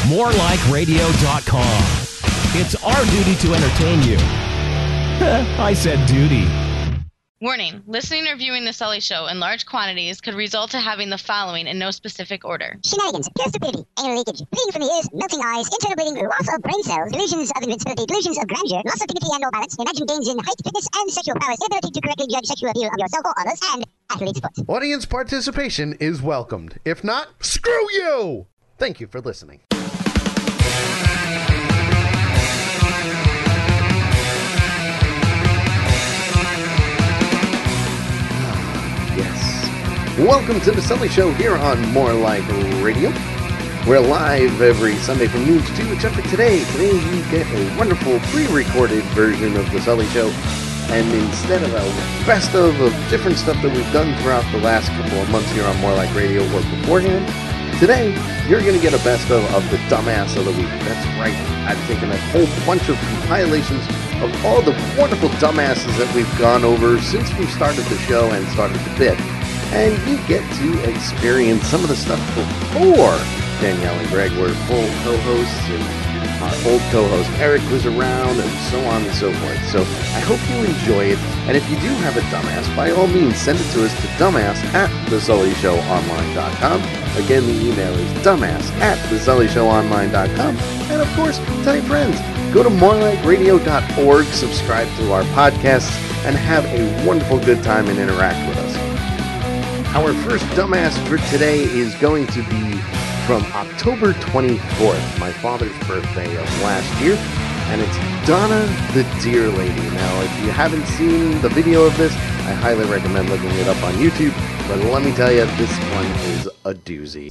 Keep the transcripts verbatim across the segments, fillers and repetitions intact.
more like radio dot com. It's our duty to entertain you. I said duty. Warning, listening or viewing The Sully Show in large quantities could result to having the following in no specific order. Shenanigans, pure stupidity, anal leakage, bleeding from the ears, melting eyes, internal bleeding, loss of brain cells, delusions of invincibility, delusions of grandeur, loss of dignity and no balance, imagined gains in height, fitness, and sexual prowess, inability to correctly judge sexual appeal of yourself or others, and athlete sports. Audience participation is welcomed. If not, screw you! Thank you for listening. Welcome to the Sully Show here on More Like Radio. We're live every Sunday from noon to two, except for today. Today you get a wonderful pre-recorded version of the Sully Show. And instead of a best of of different stuff that we've done throughout the last couple of months here on More Like Radio or beforehand, today you're going to get a best of of the Dumbass of the Week. That's right. I've taken a whole bunch of compilations of all the wonderful dumbasses that we've gone over since we started the show and started the bit. And you get to experience some of the stuff before Danielle and Greg were full co-hosts and our old co-host Eric was around and so on and so forth. So I hope you enjoy it. And if you do have a dumbass, by all means, send it to us to dumbass at the sully show online dot com. Again, the email is dumbass at the sully show online dot com. And of course, tell your friends. Go to more like radio dot org, subscribe to our podcasts, and have a wonderful good time and interact with us. Our first dumbass for today is going to be from October twenty-fourth, my father's birthday of last year, and it's Donna the Deer Lady. Now, if you haven't seen the video of this, I highly recommend looking it up on YouTube, but let me tell you, this one is a doozy.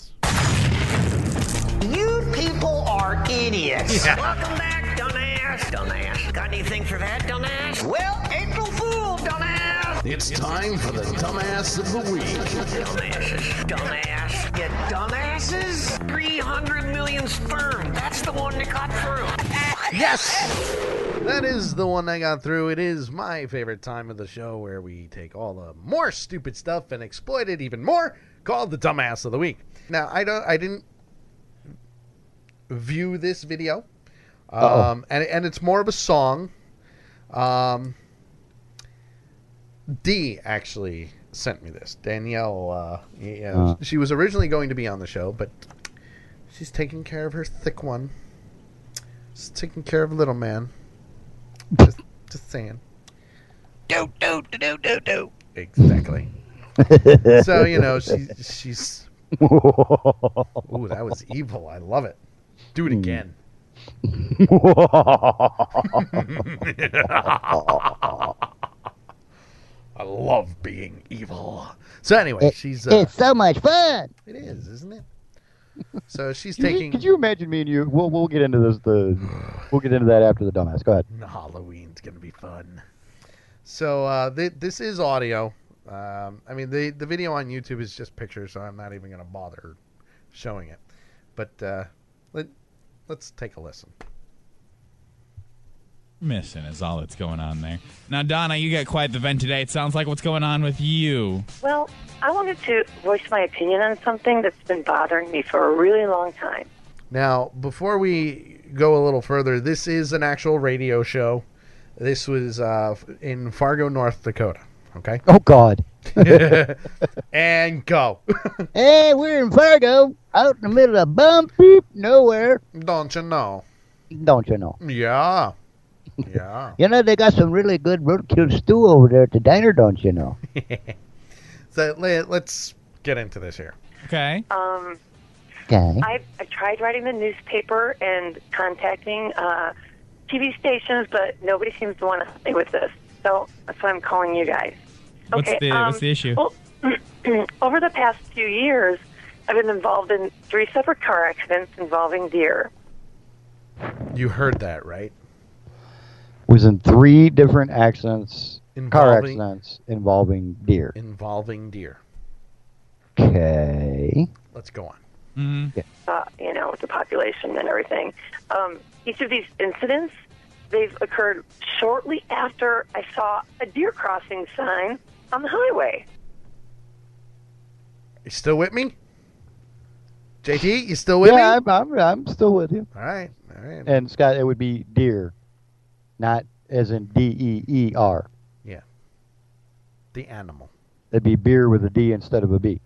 You people are idiots. Yeah. Welcome back, dumbass. Dumbass. Got anything for that, dumbass? Well, April Fool, dumbass. It's time for the Dumbass of the Week. Dumbasses. Dumbass. You dumbasses? three hundred million sperm. That's the one that got through. Yes! That is the one I got through. It is my favorite time of the show where we take all the more stupid stuff and exploit it even more, called the Dumbass of the Week. Now, I don't, I didn't view this video, um, and, and it's more of a song. Um... D actually sent me this. Danielle, uh, yeah, uh. she was originally going to be on the show, but she's taking care of her thick one. She's taking care of little man. Just, just saying. Do, do, do, do, do, do. Exactly. So, you know, she, she's... Ooh, that was evil. I love it. Do it again. I love being evil. So anyway, it, she's... Uh, it's so much fun. It is, isn't it? So she's could taking... You, could you imagine me and you? We'll we'll get into this. The we'll get into that after the dumbass. Go ahead. Halloween's gonna be fun. So uh, th- this is audio. Um, I mean, the the video on YouTube is just pictures, so I'm not even gonna bother showing it. But uh, let let's take a listen. Missing is all that's going on there. Now, Donna, you got quite the vent today. It sounds like what's going on with you. Well, I wanted to voice my opinion on something that's been bothering me for a really long time. Now, before we go a little further, this is an actual radio show. This was uh, in Fargo, North Dakota. Okay? Oh, God. And go. Hey, we're in Fargo, out in the middle of bum beep nowhere. Don't you know? Don't you know? Yeah. Yeah. You know, they got some really good roadkill stew over there at the diner, don't you know? So let, let's get into this here. Okay. Um, Okay. I, I tried writing the newspaper and contacting uh, T V stations, but nobody seems to want to help me with this. So that's why I'm calling you guys. What's Okay, the um, what's the issue? Well, over the past few years, I've been involved in three separate car accidents involving deer. You heard that, right? Was in three different accidents, car Involving- accidents involving deer. Involving deer. Okay. Let's go on. Mm-hmm. Uh, you know, with the population and everything. Um, each of these incidents, they've occurred shortly after I saw a deer crossing sign on the highway. You still with me? J T, you still with yeah, me? I'm, I'm, I'm still with you. All right, all right. And Scott, it would be deer, not as in D E E R. Yeah. The animal. It'd be beer with a D instead of a B.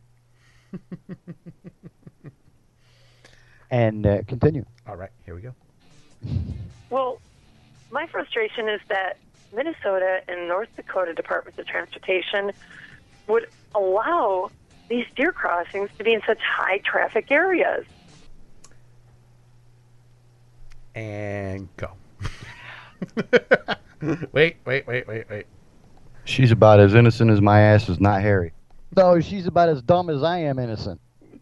And uh, continue. All right, here we go. Well, my frustration is that Minnesota and North Dakota Departments of Transportation would allow these deer crossings to be in such high traffic areas. And go. wait, wait, wait, wait, wait. She's about as innocent as my ass is not hairy. No, she's about as dumb as I am innocent.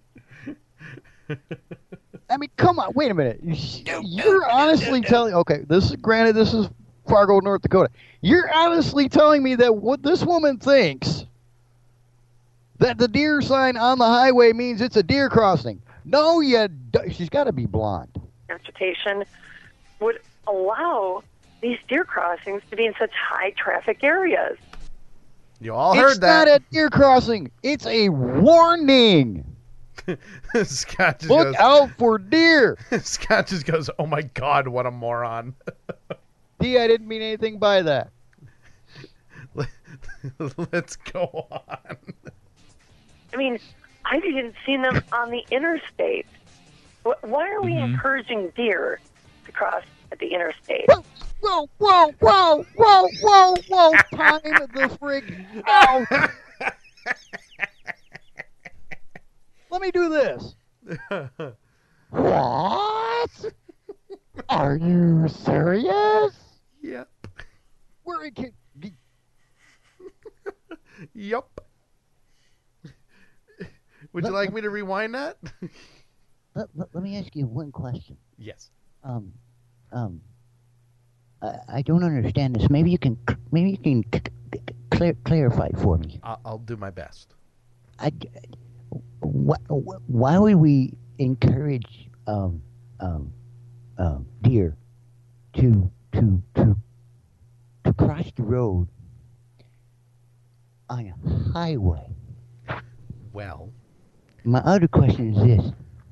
I mean, come on, wait a minute. You're honestly telling... Okay, this is granted, this is Fargo, North Dakota. You're honestly telling me that what this woman thinks, that the deer sign on the highway means it's a deer crossing. No, you d- she's got to be blonde. Transportation would allow these deer crossings to be in such high traffic areas. You all heard it's that. It's not a deer crossing. It's a warning. Scott just Look goes, out for deer. Scott just goes, oh my God, what a moron. D, I didn't mean anything by that. Let's go on. I mean, I've even seen them on the interstate. Why are we Mm-hmm. encouraging deer to cross at the interstate? Whoa, whoa, whoa, whoa, whoa, whoa, whoa. Time the frig out. Let me do this. What? Are you serious? Yep. Where it can... Yep. Would you like me to rewind that? Let, let, let me ask you one question. Yes. Um, um, I, I don't understand this. Maybe you can, maybe you can c- c- clear, clarify for me. I'll, I'll do my best. I, why, why would we encourage um, um, um, deer to to to to cross the road on a highway? Well, my other question is this: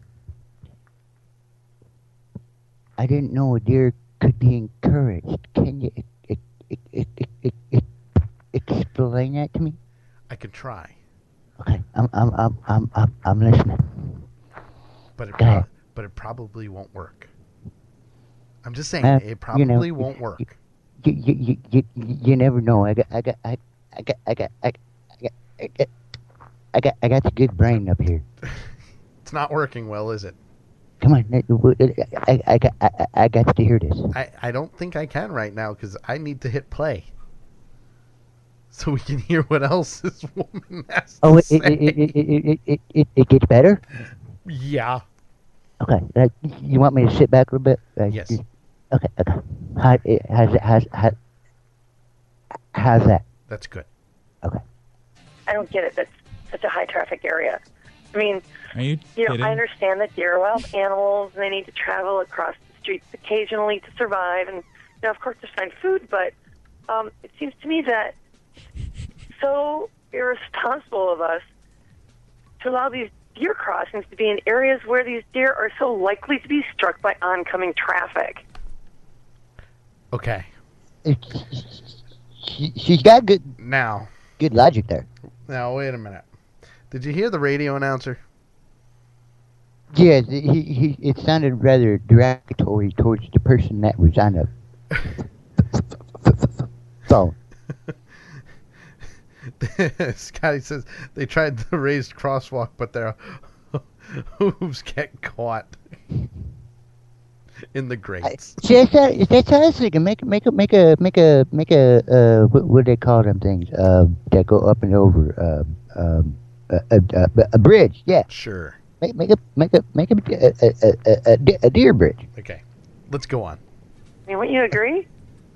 I didn't know a deer could be encouraged. Can you it, it, it, it, it, it, explain that to me? I could try. Okay, I'm I'm I'm I'm I'm, I'm listening. But it Go ahead. pro- but it probably won't work. I'm just saying Uh, it probably you know, won't work. You you, you you you never know. I got I got I I got I got I got I got I got I got the good brain up here. It's not working well, is it? Come on, I I got I, I got to hear this. I, I don't think I can right now because I need to hit play. So we can hear what else this woman has to Oh, it say. it it it it it, it, it gets better. Yeah. Okay, uh, you want me to sit back a little bit? Uh, Yes. you- Okay, okay. How it how's it how's how, how's that? That's good. Okay. I don't get it. That's such a high traffic area. I mean, Are you you know, kidding? I understand that deer are wild animals and they need to travel across the streets occasionally to survive and, you know, of course, to find food. But um, it seems to me that so irresponsible of us to allow these deer crossings to be in areas where these deer are so likely to be struck by oncoming traffic. Okay. She, she's got good Now, good logic there. now wait a minute. Did you hear the radio announcer? Yes, he, he, it sounded rather derogatory towards the person that was on the phone. Scotty says they tried the raised crosswalk, but their hooves get caught in the grates. See, that's how, that's how I was thinking. Make, make, a, make a, make a, make a, uh, what, what do they call them things? Uh, that go up and over. Uh, um, a, a, a, a bridge. Yeah. Sure. Make, make a, make a, make a, a, a, a, a, a deer bridge. Okay. Let's go on. I mean, wouldn't you agree?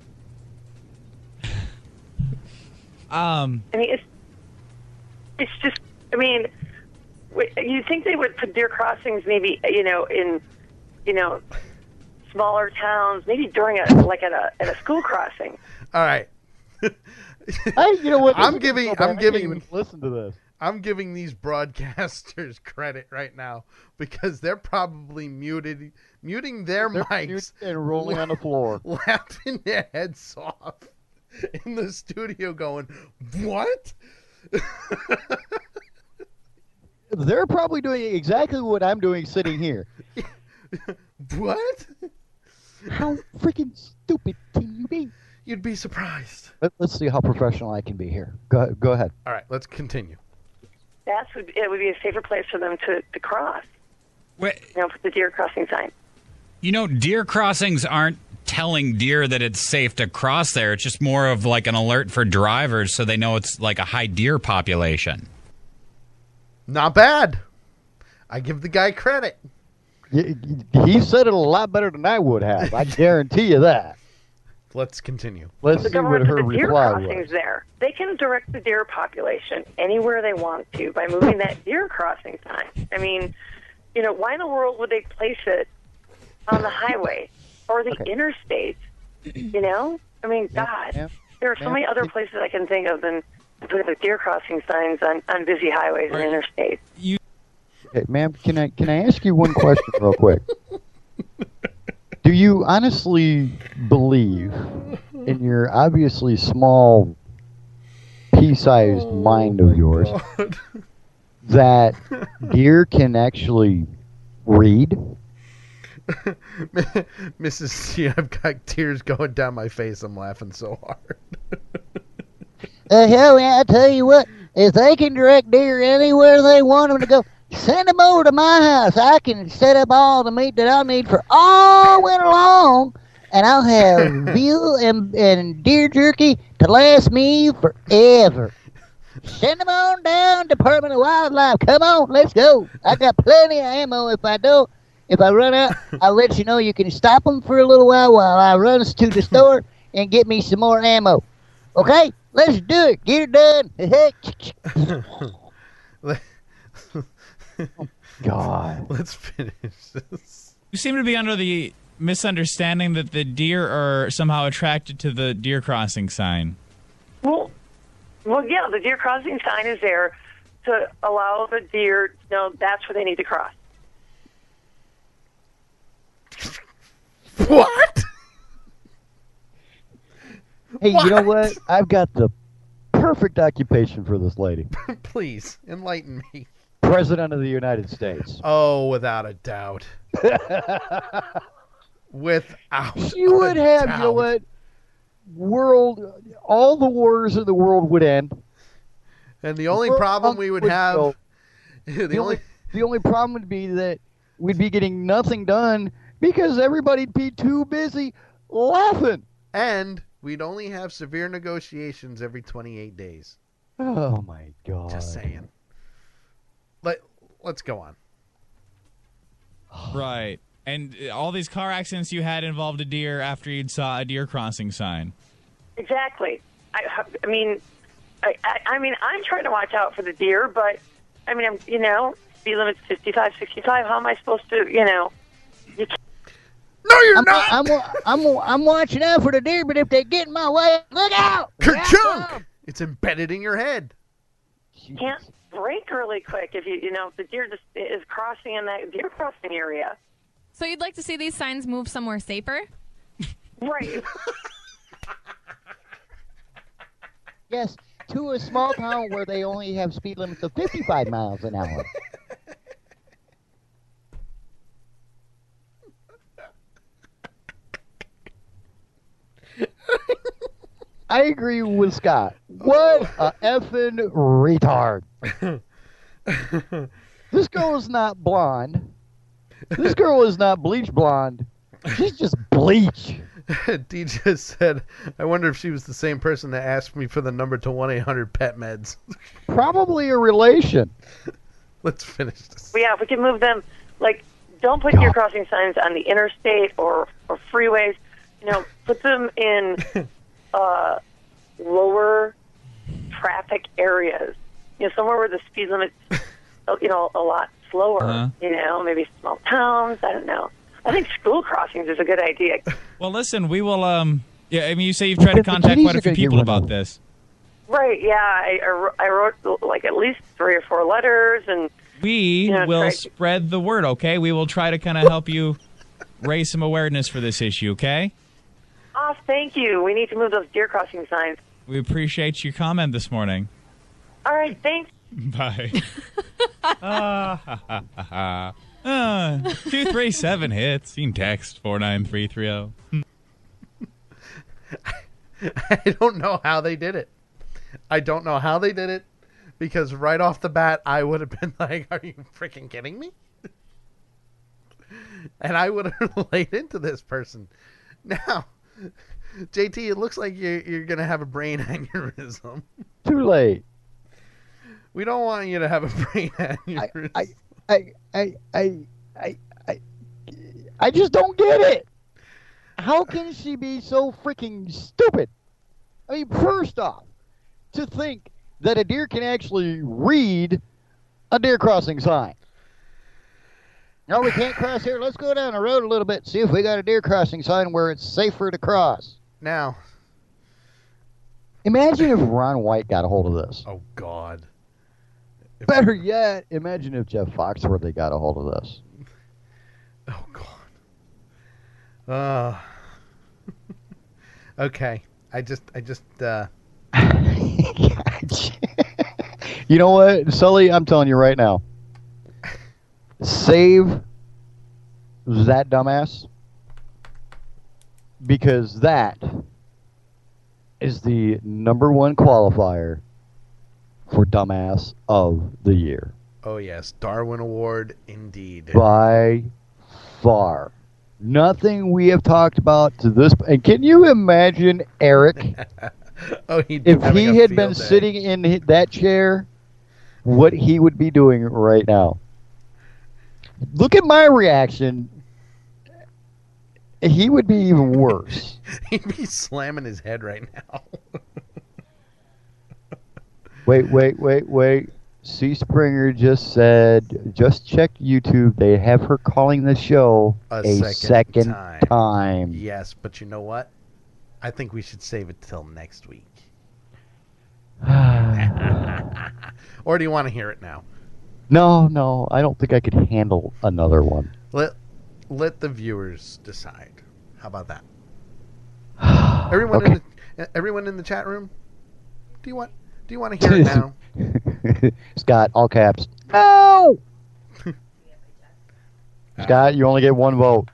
Um, I mean, it's it's just. I mean, you think they would put deer crossings maybe, you know, in, you know, smaller towns, maybe during a like at a at a school crossing. All right. I, you know what? I'm giving. I'm I can't giving. even listen to this. I'm giving these broadcasters credit right now because they're probably muted, muting their They're mics muted and rolling on the floor. laughing their heads off in the studio going, what? They're probably doing exactly what I'm doing sitting here. What? How freaking stupid can you be? You'd be surprised. Let, let's see how professional I can be here. Go, go ahead. All right, let's continue. That's would it would be a safer place for them to, to cross. Wait, You know, put the deer crossing sign. you know, deer crossings aren't telling deer that it's safe to cross there. It's just more of like an alert for drivers so they know it's like a high deer population. Not bad. I give the guy credit. Y- y- He said it a lot better than I would have. I guarantee you that. Let's continue. Let's The see what government her put the deer reply crossings was. there. They can direct the deer population anywhere they want to by moving that deer crossing sign. I mean, you know, why in the world would they place it on the highway or the Okay. interstate? You know? I mean, Ma'am, God, ma'am, there are so ma'am, many other please- places I can think of than putting the deer crossing signs on, on busy highways and interstates. Okay, ma'am, can I can I ask you one question real quick? Do you honestly believe, in your obviously small, pea-sized mind of yours, that deer can actually read? Missus C, I've got tears going down my face. I'm laughing so hard. Uh, hell, man, I tell you what, if they can direct deer anywhere they want them to go, send them over to my house. I can set up all the meat that I'll need for all winter long, and I'll have veal and, and deer jerky to last me forever. Send them on down, Department of Wildlife. Come on, let's go. I got plenty of ammo. If I don't, if I run out, I'll let you know. You can stop them for a little while while I run to the store and get me some more ammo. Okay? Let's do it. Get it done. God. Let's finish this. You seem to be under the misunderstanding that the deer are somehow attracted to the deer crossing sign. Well, well, yeah, the deer crossing sign is there to allow the deer to know that's where they need to cross. What? Hey, What? you know what? I've got the perfect occupation for this lady. Please, enlighten me. President of the United States. Oh, without a doubt. Without You would a have, doubt. you know what? World, all the wars in the world would end. And the only World problem we would would have... go. The, The only... only, the only problem would be that we'd be getting nothing done because everybody'd be too busy laughing. And we'd only have severe negotiations every twenty-eight days. Oh, my God. Just saying. Let, let's go on. Right. And uh, all these car accidents you had involved a deer after you saw a deer crossing sign. Exactly. I, I mean, I, I, I mean, I'm trying to watch out for the deer, but I mean, I'm, you know, speed limit's fifty-five, sixty-five. How am I supposed to, you know? You can't. No, you're I'm, not! I'm, I'm, I'm, I'm watching out for the deer, but if they get in my way, look out! Kerchunk! It's embedded in your head. can't brake really quick if you you know if the deer just is crossing in that deer crossing area. So you'd like to see these signs move somewhere safer? Right. Yes, to a small town where they only have speed limits of fifty-five miles an hour. I agree with Scott. What a effing retard. This girl is not blonde. This girl is not bleach blonde. She's just bleach. D just said, I wonder if she was the same person that asked me for the number to one eight hundred pet meds. Probably a relation. Let's finish this. Well, yeah, if we can move them, like, don't put deer crossing signs on the interstate or, or freeways. You know, put them in uh, lower traffic areas. You know, somewhere where the speed limit's, you know, a lot slower. Uh-huh. You know, maybe small towns. I don't know. I think school crossings is a good idea. Well, listen, we will. Um, yeah, I mean, you say you've tried to The contact kitties quite a are few gonna get people run about over. this. Right, yeah. I, I wr- I wrote like at least three or four letters, and We you know, will tried to- spread the word, okay? We will try to kind of help you raise some awareness for this issue, okay? Oh, thank you. We need to move those deer crossing signs. We appreciate your comment this morning. All right, thanks. Bye. uh, ha, ha, ha, ha. Uh, two three seven hits. You can text four nine three three zero. I don't know how they did it. I don't know how they did it, because right off the bat, I would have been like, are you freaking kidding me? And I would have laid into this person. Now, J T, it looks like you're, you're going to have a brain aneurysm. Too late. We don't want you to have a brain aneurysm. I, I, I, I, I, I, I just don't get it. How can she be so freaking stupid? I mean, first off, to think that a deer can actually read a deer crossing sign. No, we can't cross here. Let's go down the road a little bit, see if we got a deer crossing sign where it's safer to cross. Now, imagine if Ron White got a hold of this. Oh, God. If Better yet, imagine if Jeff Foxworthy got a hold of this. Oh, God. Uh, okay. I just, I just, uh... You know what, Sully? I'm telling you right now. Save that dumbass, because that is the number one qualifier for dumbass of the year. Oh, yes. Darwin Award, indeed. By far. Nothing we have talked about to this... And can you imagine Eric, oh, he'd if he a had been field day. sitting in hi- that chair, what he would be doing right now? Look at my reaction. He would be even worse. He'd be slamming his head right now. Wait, wait, wait, wait. C. Springer just said, just check YouTube. They have her calling the show A a, second second, time. time. Yes, but you know what? I think we should save it till next week. Or do you want to hear it now? No, no, I don't think I could handle another one. Let let the viewers decide. How about that? Everyone Okay. in the everyone in the chat room, do you want do you want to hear it now? Scott, all caps. No! Scott, you only get one vote.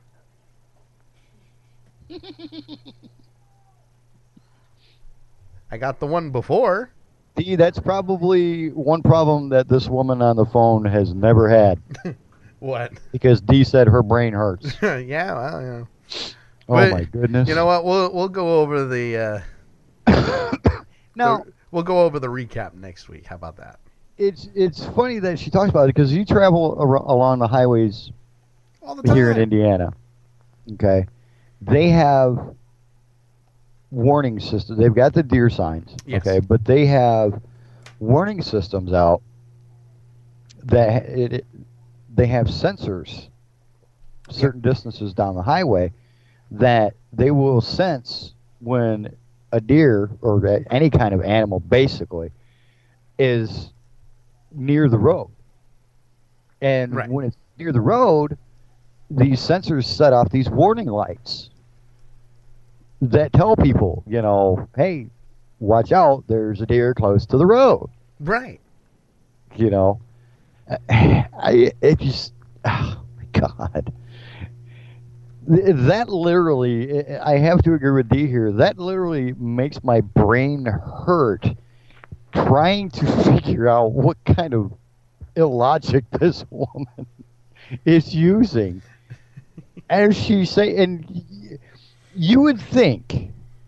I got the one before. See, that's probably one problem that this woman on the phone has never had. What? Because Dee said her brain hurts. Yeah, well, yeah. Oh, But, my goodness. You know what? We'll we'll go over the uh, Now, the- we'll go over the recap next week. How about that? it's it's funny that she talks about it because you travel ar- along the highways All the time. here in Indiana. Okay, they have warning systems. They've got the deer signs. Yes. Okay, but they have warning systems out that it, it, they have sensors certain distances down the highway that they will sense when a deer or a- any kind of animal basically is near the road. And Right. when it's near the road, these sensors set off these warning lights that tell people, you know, hey, watch out, there's a deer close to the road. Right. You know, I it just, oh my God. Th- That literally, I have to agree with Dee here, that literally makes my brain hurt trying to figure out what kind of illogic this woman is using. As she say, and y- you would think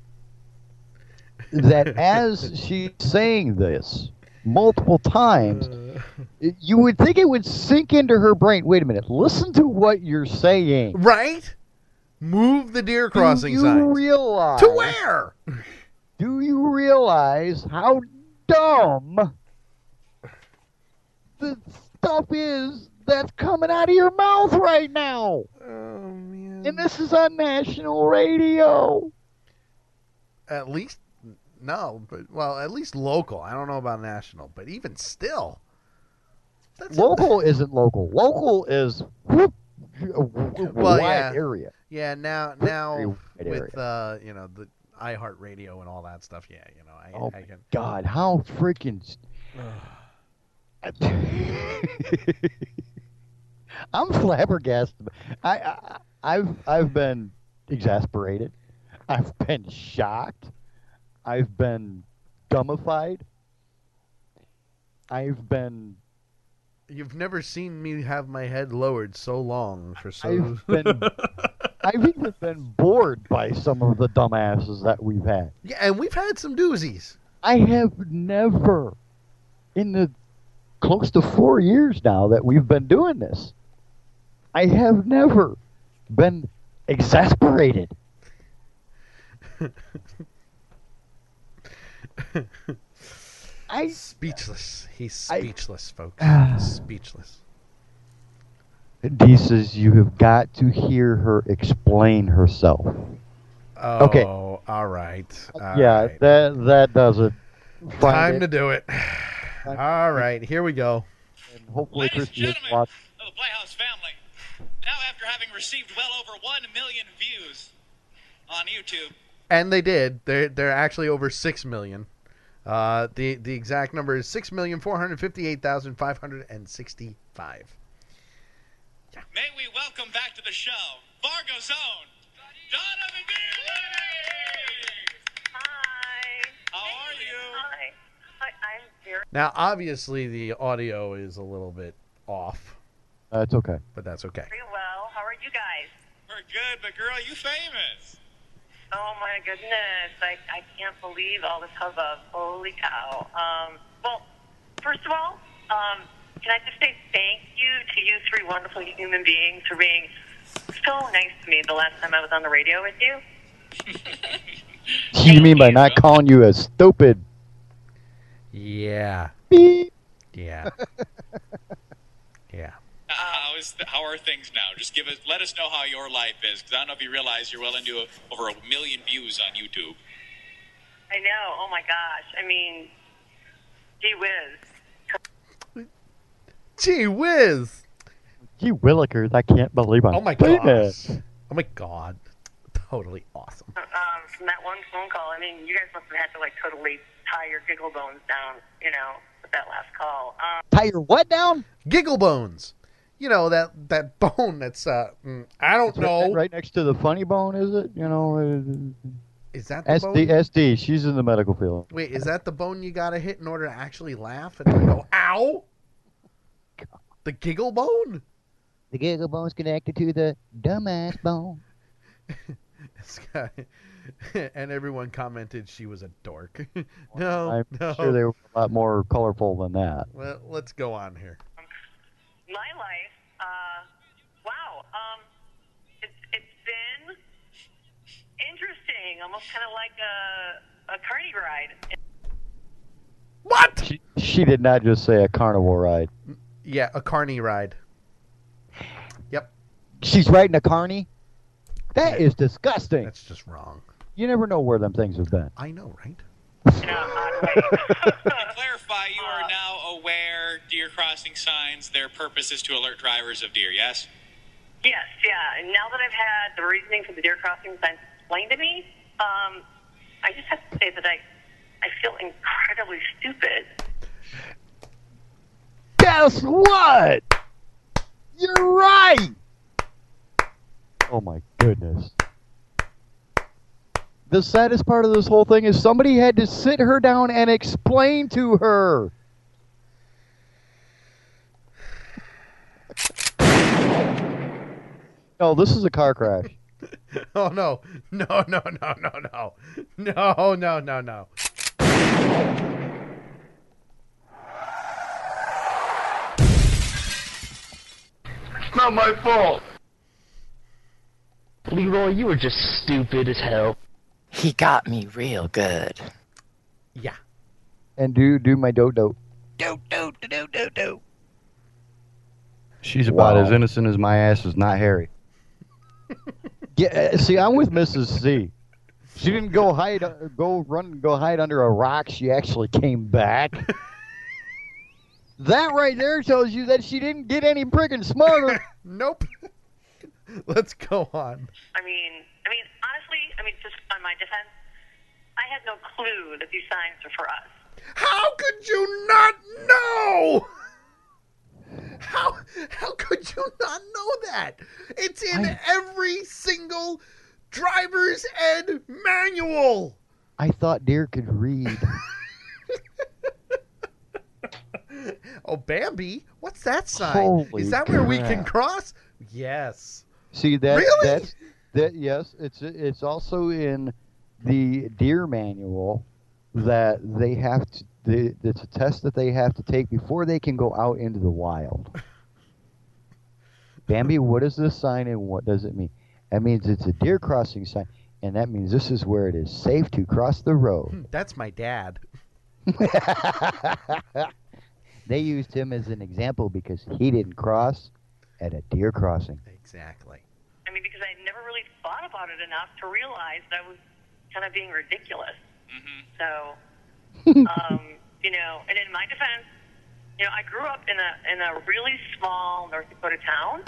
that as she's saying this multiple times, you would think it would sink into her brain. Wait a minute, listen to what you're saying. Right? Move the deer crossing Do you signs. realize? To where? Do you realize how dumb the stuff is that's coming out of your mouth right now? Oh, man. And this is on national radio. At least no, but well, at least local. I don't know about national, but even still, that's Local isn't local. Local is whoop, a well, wide yeah, area. yeah. Now, now Very wide with uh, you know, the iHeartRadio and all that stuff. Yeah, you know, I, Oh I my can. God, how freaking! I'm flabbergasted. I, I I've I've been exasperated. I've been shocked. I've been dumbified. I've been. You've never seen me have my head lowered so long for so. I've been. I've even been bored by some of the dumbasses that we've had. Yeah, and we've had some doozies. I have never, in the close to four years now that we've been doing this, I have never been exasperated. I speechless. He's I- speechless, folks. Speechless. Dee says you have got to hear her explain herself. Oh, Okay. all right. All yeah, right. that that does it. Find Time it. to do it. All right, here we go. And hopefully, Ladies and Christy has gentlemen watched. of the Playhouse family, now after having received well over one million views on YouTube, And they did. They're they're actually over six million. Uh, the the exact number is six million four hundred fifty eight thousand five hundred and sixty five. may we welcome back to the show Fargo's own Donovan Beard. Hi. How are you? Hi. Hi. I'm very. Now, obviously, the audio is a little bit off, Uh, it's okay. but that's okay. Very well. How are you guys? We're good, but girl, you famous. Oh my goodness! I I can't believe all this hubbub. Holy cow! Um. Well, first of all, um, can I just say thank you to you three wonderful human beings for being so nice to me the last time I was on the radio with you. You mean by not calling you a stupid? Yeah. Beep. Yeah. Yeah. Uh, how is the, how are things now? Just give us, let us know how your life is, because I don't know if you realize you're well into a, over a million views on YouTube. I know. Oh my gosh! I mean, gee whiz. Gee whiz! Gee willikers, I can't believe I'm Oh my doing gosh! this. Oh my god! Totally awesome. Um, from that one phone call, I mean, you guys must have had to like totally tie your giggle bones down, you know, with that last call. Um, Tie your what down? Giggle bones. You know that that bone that's uh mm, I don't It's know. Right, right next to the funny bone, is it? You know, uh, Is that the S D, bone? S D. She's in the medical field. Wait, is that the bone you gotta hit in order to actually laugh and not go ow? The giggle bone? The giggle bone's connected to the dumbass bone. This guy, and everyone commented she was a dork. no, I'm no. sure they were a lot more colorful than that. Well, let's go on here. my life, uh, wow, um, it's it's been interesting, almost kind of like a a carny ride. What? She, she did not just say a carnival ride. Yeah, a carny ride. Yep. She's riding a carny? That is disgusting. That's just wrong. You never know where them things have been. I know, right? To clarify, you are now aware deer crossing signs, their purpose is to alert drivers of deer, yes? Yes, yeah. And now that I've had the reasoning for the deer crossing signs explained to me, um, I just have to say that I, I feel incredibly stupid. Guess what? You're right. Oh my goodness. The saddest part of this whole thing is somebody had to sit her down and explain to her. No, this is a car crash. Oh no. No, no, no, no, no. No, no, no, no. It's not my fault. Leroy, you were just stupid as hell. He got me real good. Yeah. And do do my do do. Do, do, do, do, do, do. She's about Wow. as innocent as my ass is not hairy. Yeah, uh, see, I'm with Missus C. She didn't go hide, uh, go run, go hide under a rock. She actually came back. That right there tells you that she didn't get any friggin' smarter. Nope. Let's go on. I mean, I mean, honestly, I mean, just on my defense, I had no clue that these signs were for us. How could you not know? How how could you not know that? It's in I- every single driver's ed manual. I thought deer could read. Oh, Bambi, what's that sign? Holy Is that where we can crap. cross? Yes. See that? Really? That's that. Yes, it's it's also in the deer manual that they have to. They, it's a test that they have to take before they can go out into the wild. Bambi, what is this sign and what does it mean? That means it's a deer crossing sign, and that means this is where it is safe to cross the road. That's my dad. They used him as an example because he didn't cross at a deer crossing. Exactly. I mean, because I never really thought about it enough to realize that I was kind of being ridiculous. So, um, you know, and in my defense, you know, I grew up in a in a really small North Dakota town.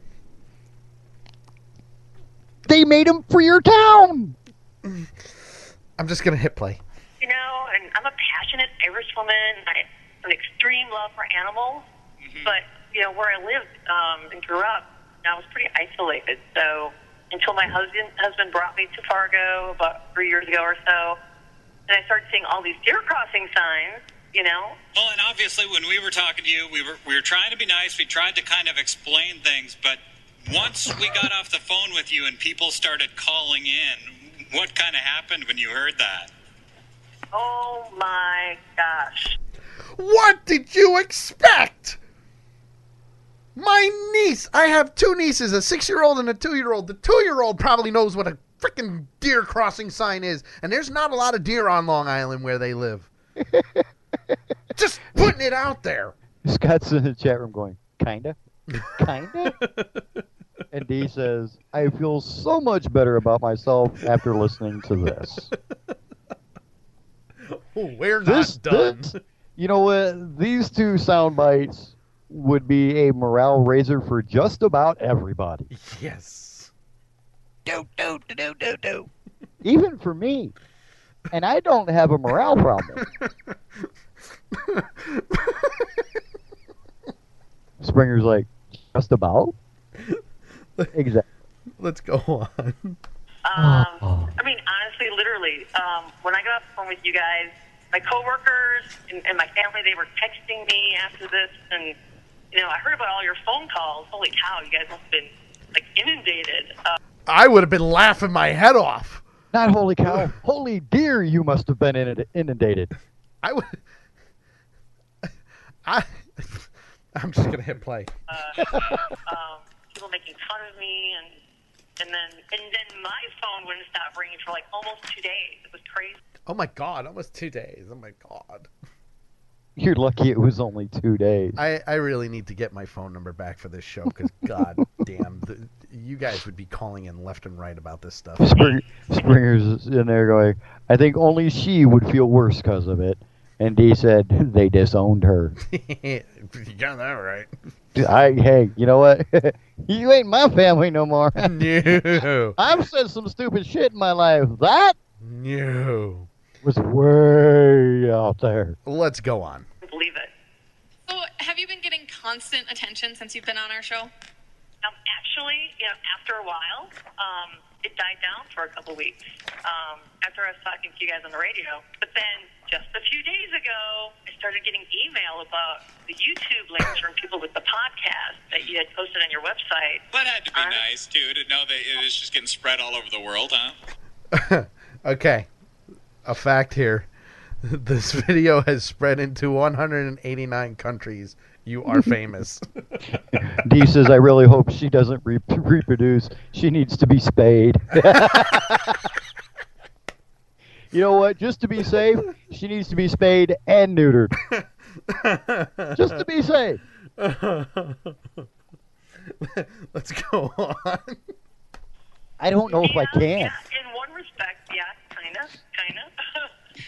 They made him for your town. I'm just gonna hit play. You know, and I'm a passionate Irish woman. I have an extreme love for animals. But, you know, where I lived um, and grew up, I was pretty isolated. So until my husband husband brought me to Fargo about three years ago or so, and I started seeing all these deer crossing signs, you know. Well, and obviously when we were talking to you, we were we were trying to be nice. We tried to kind of explain things, but once we got off the phone with you and people started calling in, what kind of happened when you heard that? Oh, my gosh. What did you expect? My niece, I have two nieces, a six-year-old and a two-year-old. The two-year-old probably knows what a freaking deer crossing sign is, and there's not a lot of deer on Long Island where they live. Just putting it out there. Scott's in the chat room going, kinda? Kinda? And Dee says, I feel so much better about myself after listening to this. We're not This, done. this, you know what? These two sound bites would be a morale raiser for just about everybody. Yes. Do, do, do, do, do, do. Even for me. And I don't have a morale problem. Springer's like, just about? Exactly. Let's go on. Um, I mean, honestly, literally, um, when I got off the phone with you guys, my coworkers and, and my family, they were texting me after this, and, you know, I heard about all your phone calls. Holy cow, you guys must have been, like, inundated. Uh, I would have been laughing my head off. Not holy cow. Holy deer, you must have been inundated. I would. I. I'm just gonna hit play. uh, um, people making fun of me, and and then and then my phone wouldn't stop ringing for like almost two days. It was crazy. Oh my god, almost two days. Oh my god. You're lucky it was only two days. I, I really need to get my phone number back for this show because god damn, the, you guys would be calling in left and right about this stuff. Spring, Springer's in there going, I think only she would feel worse because of it. And Dee said they disowned her. You got that right. I, hey, you know what? You ain't my family no more. No. I've said some stupid shit in my life. That No. was way out there. Let's go on. Believe it. So, have you been getting constant attention since you've been on our show? Um, actually, you know, after a while, um, it died down for a couple weeks um, after I was talking to you guys on the radio. But then, just a few days ago, I started getting email about the YouTube links from people with the podcast that you had posted on your website. That had to be Uh, nice, too, to know that it is just getting spread all over the world, huh? Okay. A fact here. This video has spread into one hundred eighty-nine countries. You are famous. Dee says, I really hope she doesn't re- reproduce. She needs to be spayed. You know what? Just to be safe, she needs to be spayed and neutered. Just to be safe. Let's go on. I don't know if I can. Yeah, in one respect, yeah.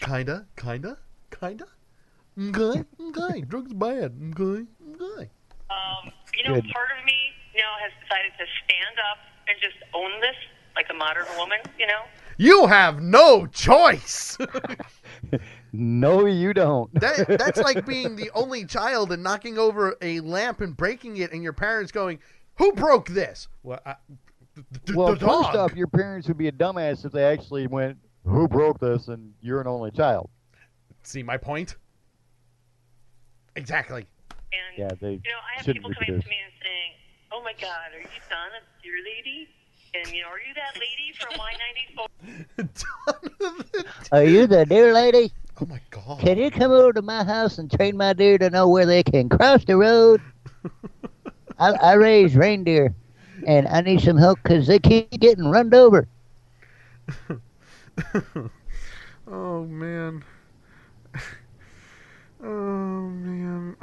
kinda, kinda, kinda. Okay, okay. Drugs bad. Okay, okay. Um, you know, Good. part of me, you know, has decided to stand up and just own this like a modern woman, you know? You have no choice. No, you don't. That, that's like being the only child and knocking over a lamp and breaking it, and your parents going, "Who broke this?" Well, I, the, Well, the dog. first off, your parents would be a dumbass if they actually went, "Who broke this?" and you're an only child. See my point? Exactly. And, Yeah, they you know, I have shouldn't people coming up reproduce. to me and saying, "Oh my God, are you Donna, dear lady? And, you know, are you that lady from Y ninety-four? Are you the deer lady? Oh my God. Can you come over to my house and train my deer to know where they can cross the road? I, I raise reindeer, and I need some help because they keep getting run over." Oh man. Oh man.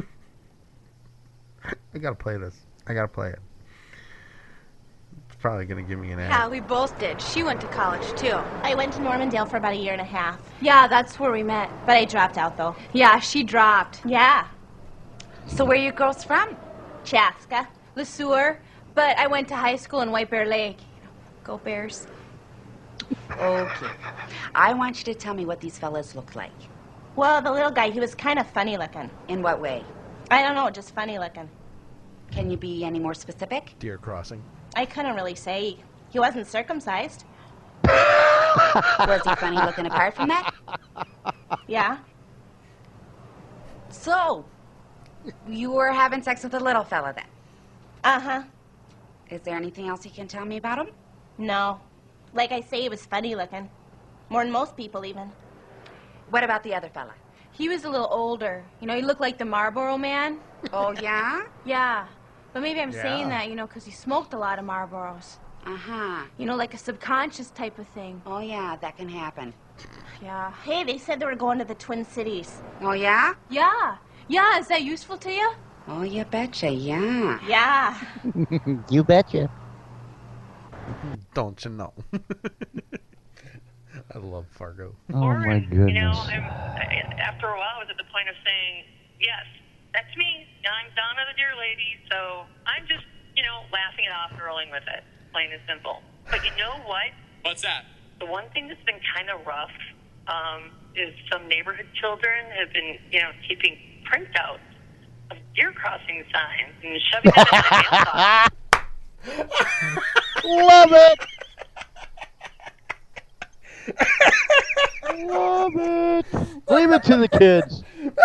I gotta play this. I gotta play it. It's probably gonna give me an ad. Yeah, we both did. She went to college, too. I went to Normandale for about a year and a half. Yeah, that's where we met. But I dropped out, though. Yeah, she dropped. Yeah. So where are you girls from? Chaska. Le Sueur. But I went to high school in White Bear Lake. You know, go Bears. Okay. I want you to tell me what these fellas look like. Well, the little guy, he was kind of funny looking. In what way? I don't know, just funny looking. Can you be any more specific? Deer crossing. I couldn't really say. He wasn't circumcised. Was he funny looking apart from that? Yeah. So, you were having sex with a little fella then? Uh-huh. Is there anything else you can tell me about him? No. Like I say, he was funny looking. More than most people, even. What about the other fella? He was a little older. You know, he looked like the Marlboro Man. Oh, yeah? Yeah. But maybe I'm Yeah. saying that, you know, because he smoked a lot of Marlboros. Uh-huh. You know, like a subconscious type of thing. Oh, yeah, that can happen. Yeah. Hey, they said they were going to the Twin Cities. Oh, yeah? Yeah. Yeah, is that useful to you? Oh, you betcha, yeah. Yeah. You betcha. Don't you know? I love Fargo. Oh my You know, goodness. I'm, I, after a while, I was at the point of saying, yes, that's me. I'm Donna the Deer Lady, so I'm just, you know, laughing it off and rolling with it, plain and simple. But you know what? What's that? The one thing that's been kind of rough um, is some neighborhood children have been, you know, keeping printouts of deer crossing signs and shoving them in my mailbox. Love it. Love it. Leave it to the kids.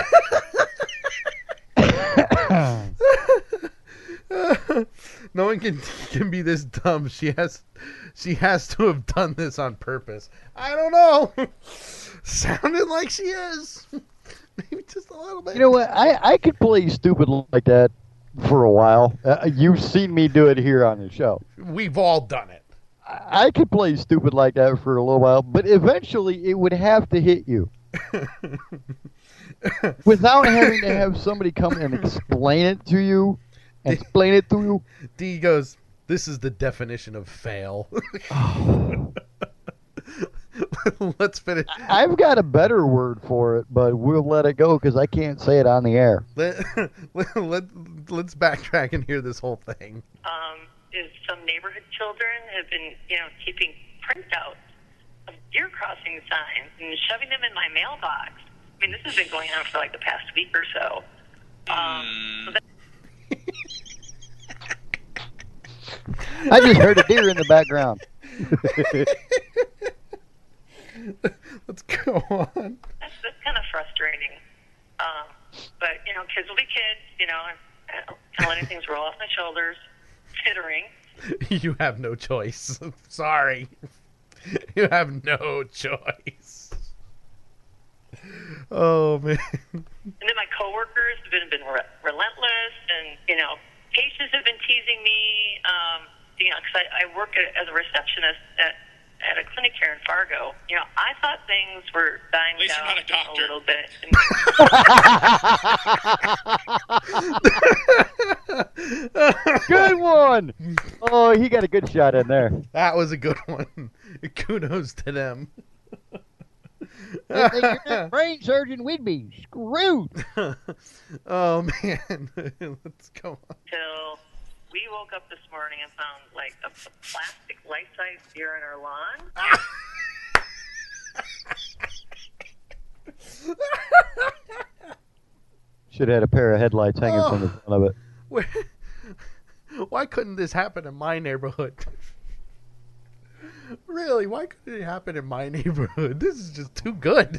No one can can be this dumb. She has she has to have done this on purpose. I don't know. Sounded like she is. Maybe just a little bit. You know what? I, I could play stupid like that for a while. Uh, you've seen me do it here on the show. We've all done it. I, I could play stupid like that for a little while, but eventually it would have to hit you. Without having to have somebody come and explain it to you. Explain it to you. D goes, this is the definition of fail. Let's finish. I've got a better word for it, but we'll let it go because I can't say it on the air. Let, let, let, let's backtrack and hear this whole thing. Um, is some neighborhood children have been, you know, keeping printouts of deer crossing signs and shoving them in my mailbox. I mean, this has been going on for like the past week or so. Um, so that- I just heard a deer in the background. Let's go on. That's, that's kind of frustrating. Um, but, you know, kids will be kids, you know, and kind of letting things roll off my shoulders, tittering. You have no choice. Sorry. You have no choice. Oh, man. And then my coworkers have been, been re- relentless, and, you know, patients have been teasing me, um, you know, because I, I work at, as a receptionist at, at a clinic here in Fargo. You know, I thought things were dying At least down you're not a doctor. little bit. Good one. Oh, he got a good shot in there. That was a good one. Kudos to them. If they get that brain surgeon, we'd be screwed. Oh, man. Let's go on. Till we woke up this morning and found like a, a plastic life-size deer in our lawn. Should have had a pair of headlights hanging Oh. from the front of it. Where, why couldn't this happen in my neighborhood? Really, why couldn't it happen in my neighborhood? This is just too good.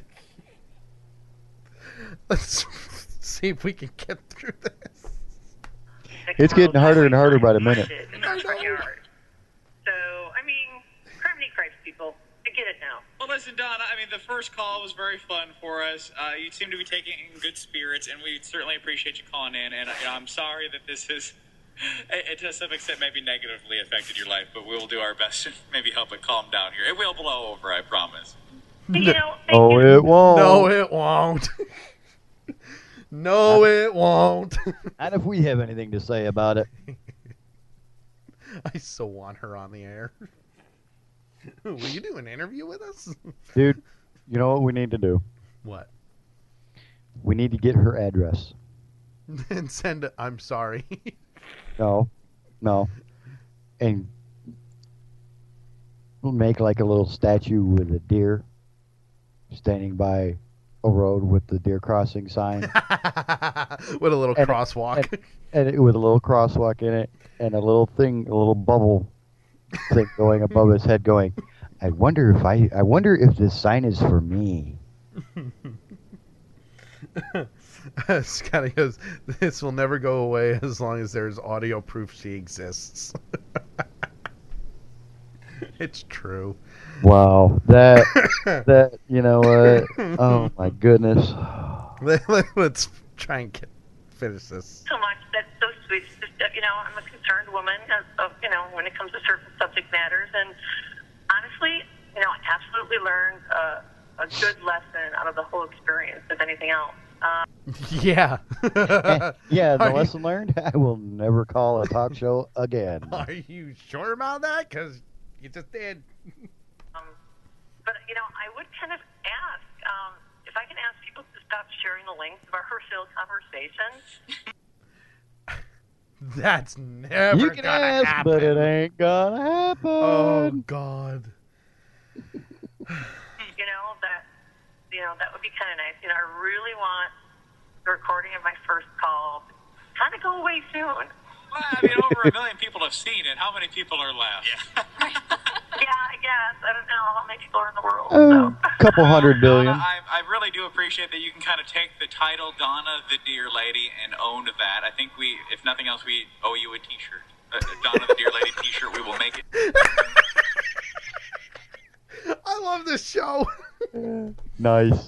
Let's see if we can get through this. It's getting harder and harder by the minute. In our front yard. So, I mean, criminy Christ, people. I get it now. Well, listen, Donna, I mean, the first call was very fun for us. Uh, you seem to be taking it in good spirits, and we certainly appreciate you calling in. And you know, I'm sorry that this has, it, to some extent, maybe negatively affected your life, but we will do our best to maybe help it calm down here. It will blow over, I promise. You know, Oh, it won't. No, it won't. No, it won't. Not if we have anything to say about it. I so want her on the air. Will you do an interview with us? Dude, you know what we need to do? What? We need to get her address. And send a, I'm sorry. No, no. And we'll make like a little statue with a deer standing by a road with the deer crossing sign. With a little And- crosswalk. And, and it, with a little crosswalk in it and a little thing, a little bubble thing going above his head going, I wonder if I, I wonder if this sign is for me. Scotty goes, this will never go away as long as there's audio proof she exists. It's true. Wow. That, that, you know what? Oh my goodness. Let, let, let's try and get, finish this. So much. That's so sweet. It's just, uh, you know, I'm a concerned woman, of, of, you know, when it comes to certain subject matters. And honestly, you know, I absolutely learned uh, a good lesson out of the whole experience, if anything else. Um, Yeah. Yeah, the Are you- lesson learned, I will never call a talk show again. Are you sure about that? Because you just did. But, you know, I would kind of ask, um, if I can ask people to stop sharing the links of our Herschel conversations. That's never You can gonna ask, happen. but it ain't gonna happen. Oh, God. You know, that, you know, that would be kind of nice. You know, I really want the recording of my first call to kind of go away soon. Well, I mean, over a million people have seen it. How many people are left? Yeah. Yeah, I guess. I don't know how many people are in the world. A couple hundred billion. Donna, I, I really do appreciate that you can kind of take the title Donna the Deer Lady and own that. I think we, if nothing else, we owe you a T-shirt. A, a Donna the Deer Lady T-shirt. We will make it. I love this show. Nice.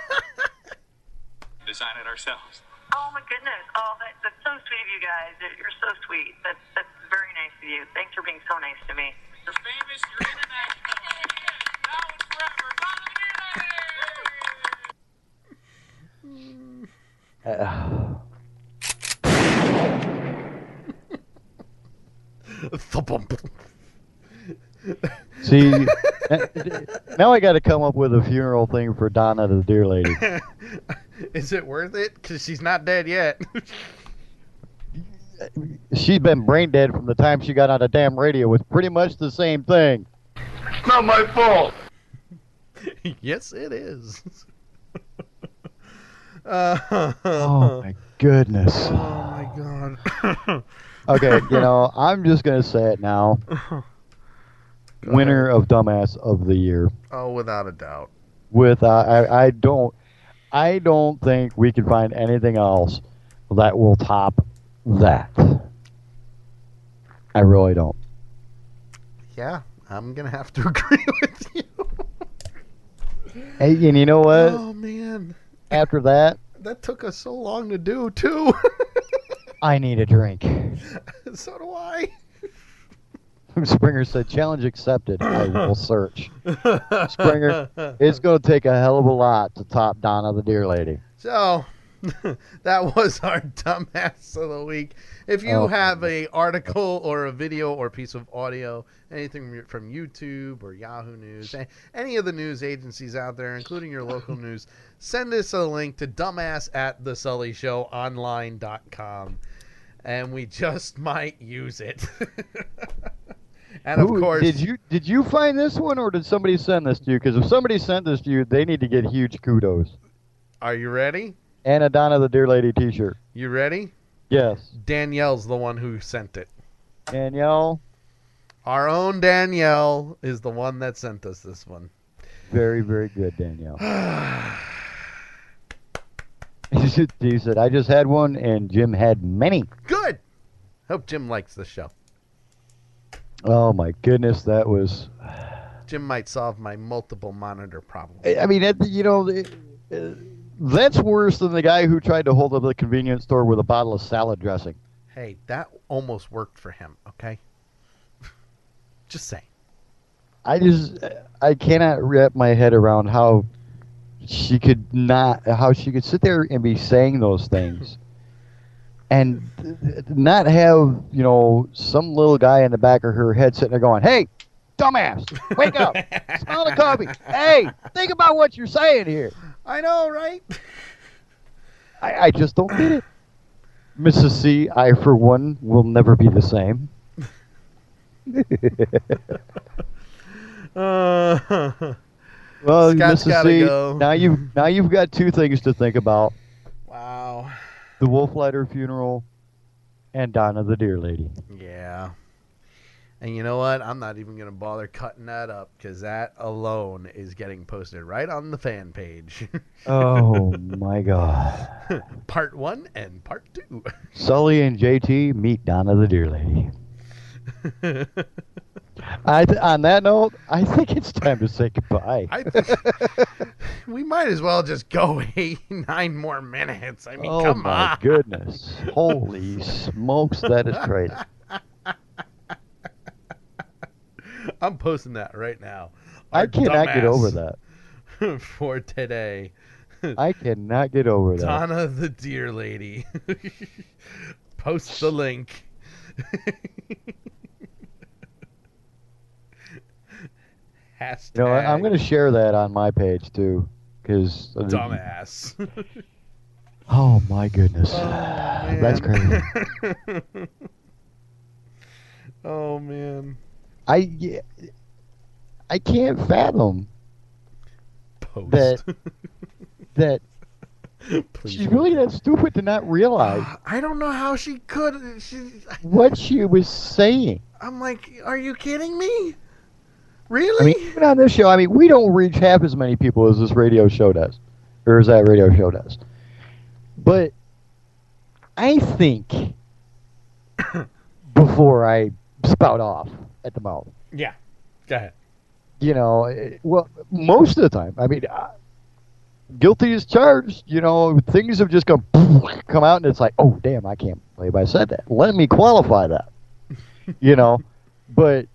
Design it ourselves. Oh, my goodness. Oh, that, that's so sweet of you guys. You're so sweet. That's, that's very nice of you. Thanks for being so nice to me. You're famous. You're international. Now and forever. Donna the Deer Lady. Uh, See, now I got to come up with a funeral thing for Donna the Deer Lady. Is it worth it? Because she's not dead yet. She's been brain dead from the time she got on the damn radio with pretty much the same thing. It's not my fault. Yes, it is. uh, Oh my goodness. Oh my God. Okay, you know, I'm just gonna say it now. Winner of Dumbass of the Year. Oh, without a doubt. With uh, I, I don't, I don't think we can find anything else that will top that. I really don't. Yeah, I'm gonna have to agree with you. Hey, and you know what? Oh man, After that, that took us so long to do too. I need a drink. So do I. Springer said, challenge accepted. I will search. Springer, it's going to take a hell of a lot to top Donna the Deer Lady. So, That was our dumbass of the week. If you Oh. have a article or a video or piece of audio, anything from YouTube or Yahoo News, a- any of the news agencies out there, including your local news, send us a link to dumbass at the sully show online dot com, and we just might use it. And of Who- course, did you did you find this one, or did somebody send this to you? Because if somebody sent this to you, they need to get huge kudos. are you ready? And a Donna the Deer Lady T-shirt. You ready? Yes. Danielle's the one who sent it. Danielle, Our own Danielle is the one that sent us this one. very very good, Danielle. He said, "I just had one, and Jim had many." Good. Hope Jim likes the show. Oh my goodness, that was. Jim might solve my multiple monitor problem. I I mean, that, you know, it- uh, that's worse than the guy who tried to hold up the convenience store with a bottle of salad dressing. Hey, that almost worked for him, okay? Just saying. I just, I cannot wrap my head around how she could not, how she could sit there and be saying those things and not have, you know, some little guy in the back of her head sitting there going, "Hey, dumbass, wake up, smell the coffee. Hey, think about what you're saying here." I know, right? I, I just don't get it. Missus C, I, for one, will never be the same. Uh, Well, Scott's Missus gotta C, go. now you've now you've got two things to think about: wow. the Wolflighter funeral and Donna the Deer Lady. Yeah. And you know what? I'm not even going to bother cutting that up because that alone is getting posted right on the fan page. Oh my God! Part one and part two. Sully and J T meet Donna the Deer Lady. I th- on that note, I think it's time to say goodbye. I we might as well just go eight, nine more minutes. I mean, oh come my on. goodness! Holy smokes, that is crazy. I'm posting that right now. I Our cannot get dumbass over that. for today. I cannot get over that. Donna the Deer Lady. Post the link. Hashtag You know, I, I'm going to share that on my page too, because dumbass. Oh my goodness, Oh, that's man. crazy. Oh man. I yeah, I can't fathom Post. that that Please she's don't. really that stupid to not realize I don't know how she could. She, what she was saying. I'm like, are you kidding me? I Really? mean, even on this show, I mean, we don't reach half as many people as this radio show does, or as that radio show does. But I think before I spout off at the mouth, Yeah. Go ahead. you know, eh, well, most of the time, I mean, uh, guilty as charged. You know, things have just come come out, and it's like, oh damn, I can't believe I said that. Let me qualify that. You know, but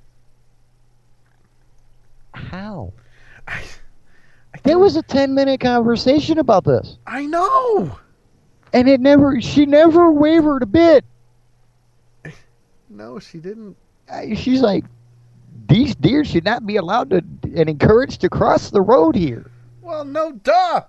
how? I, I There was a ten minute conversation about this, I know. and it never. She never wavered a bit. No, she didn't. Uh, She's like, these deer should not be allowed to and encouraged to cross the road here. Well, no, duh.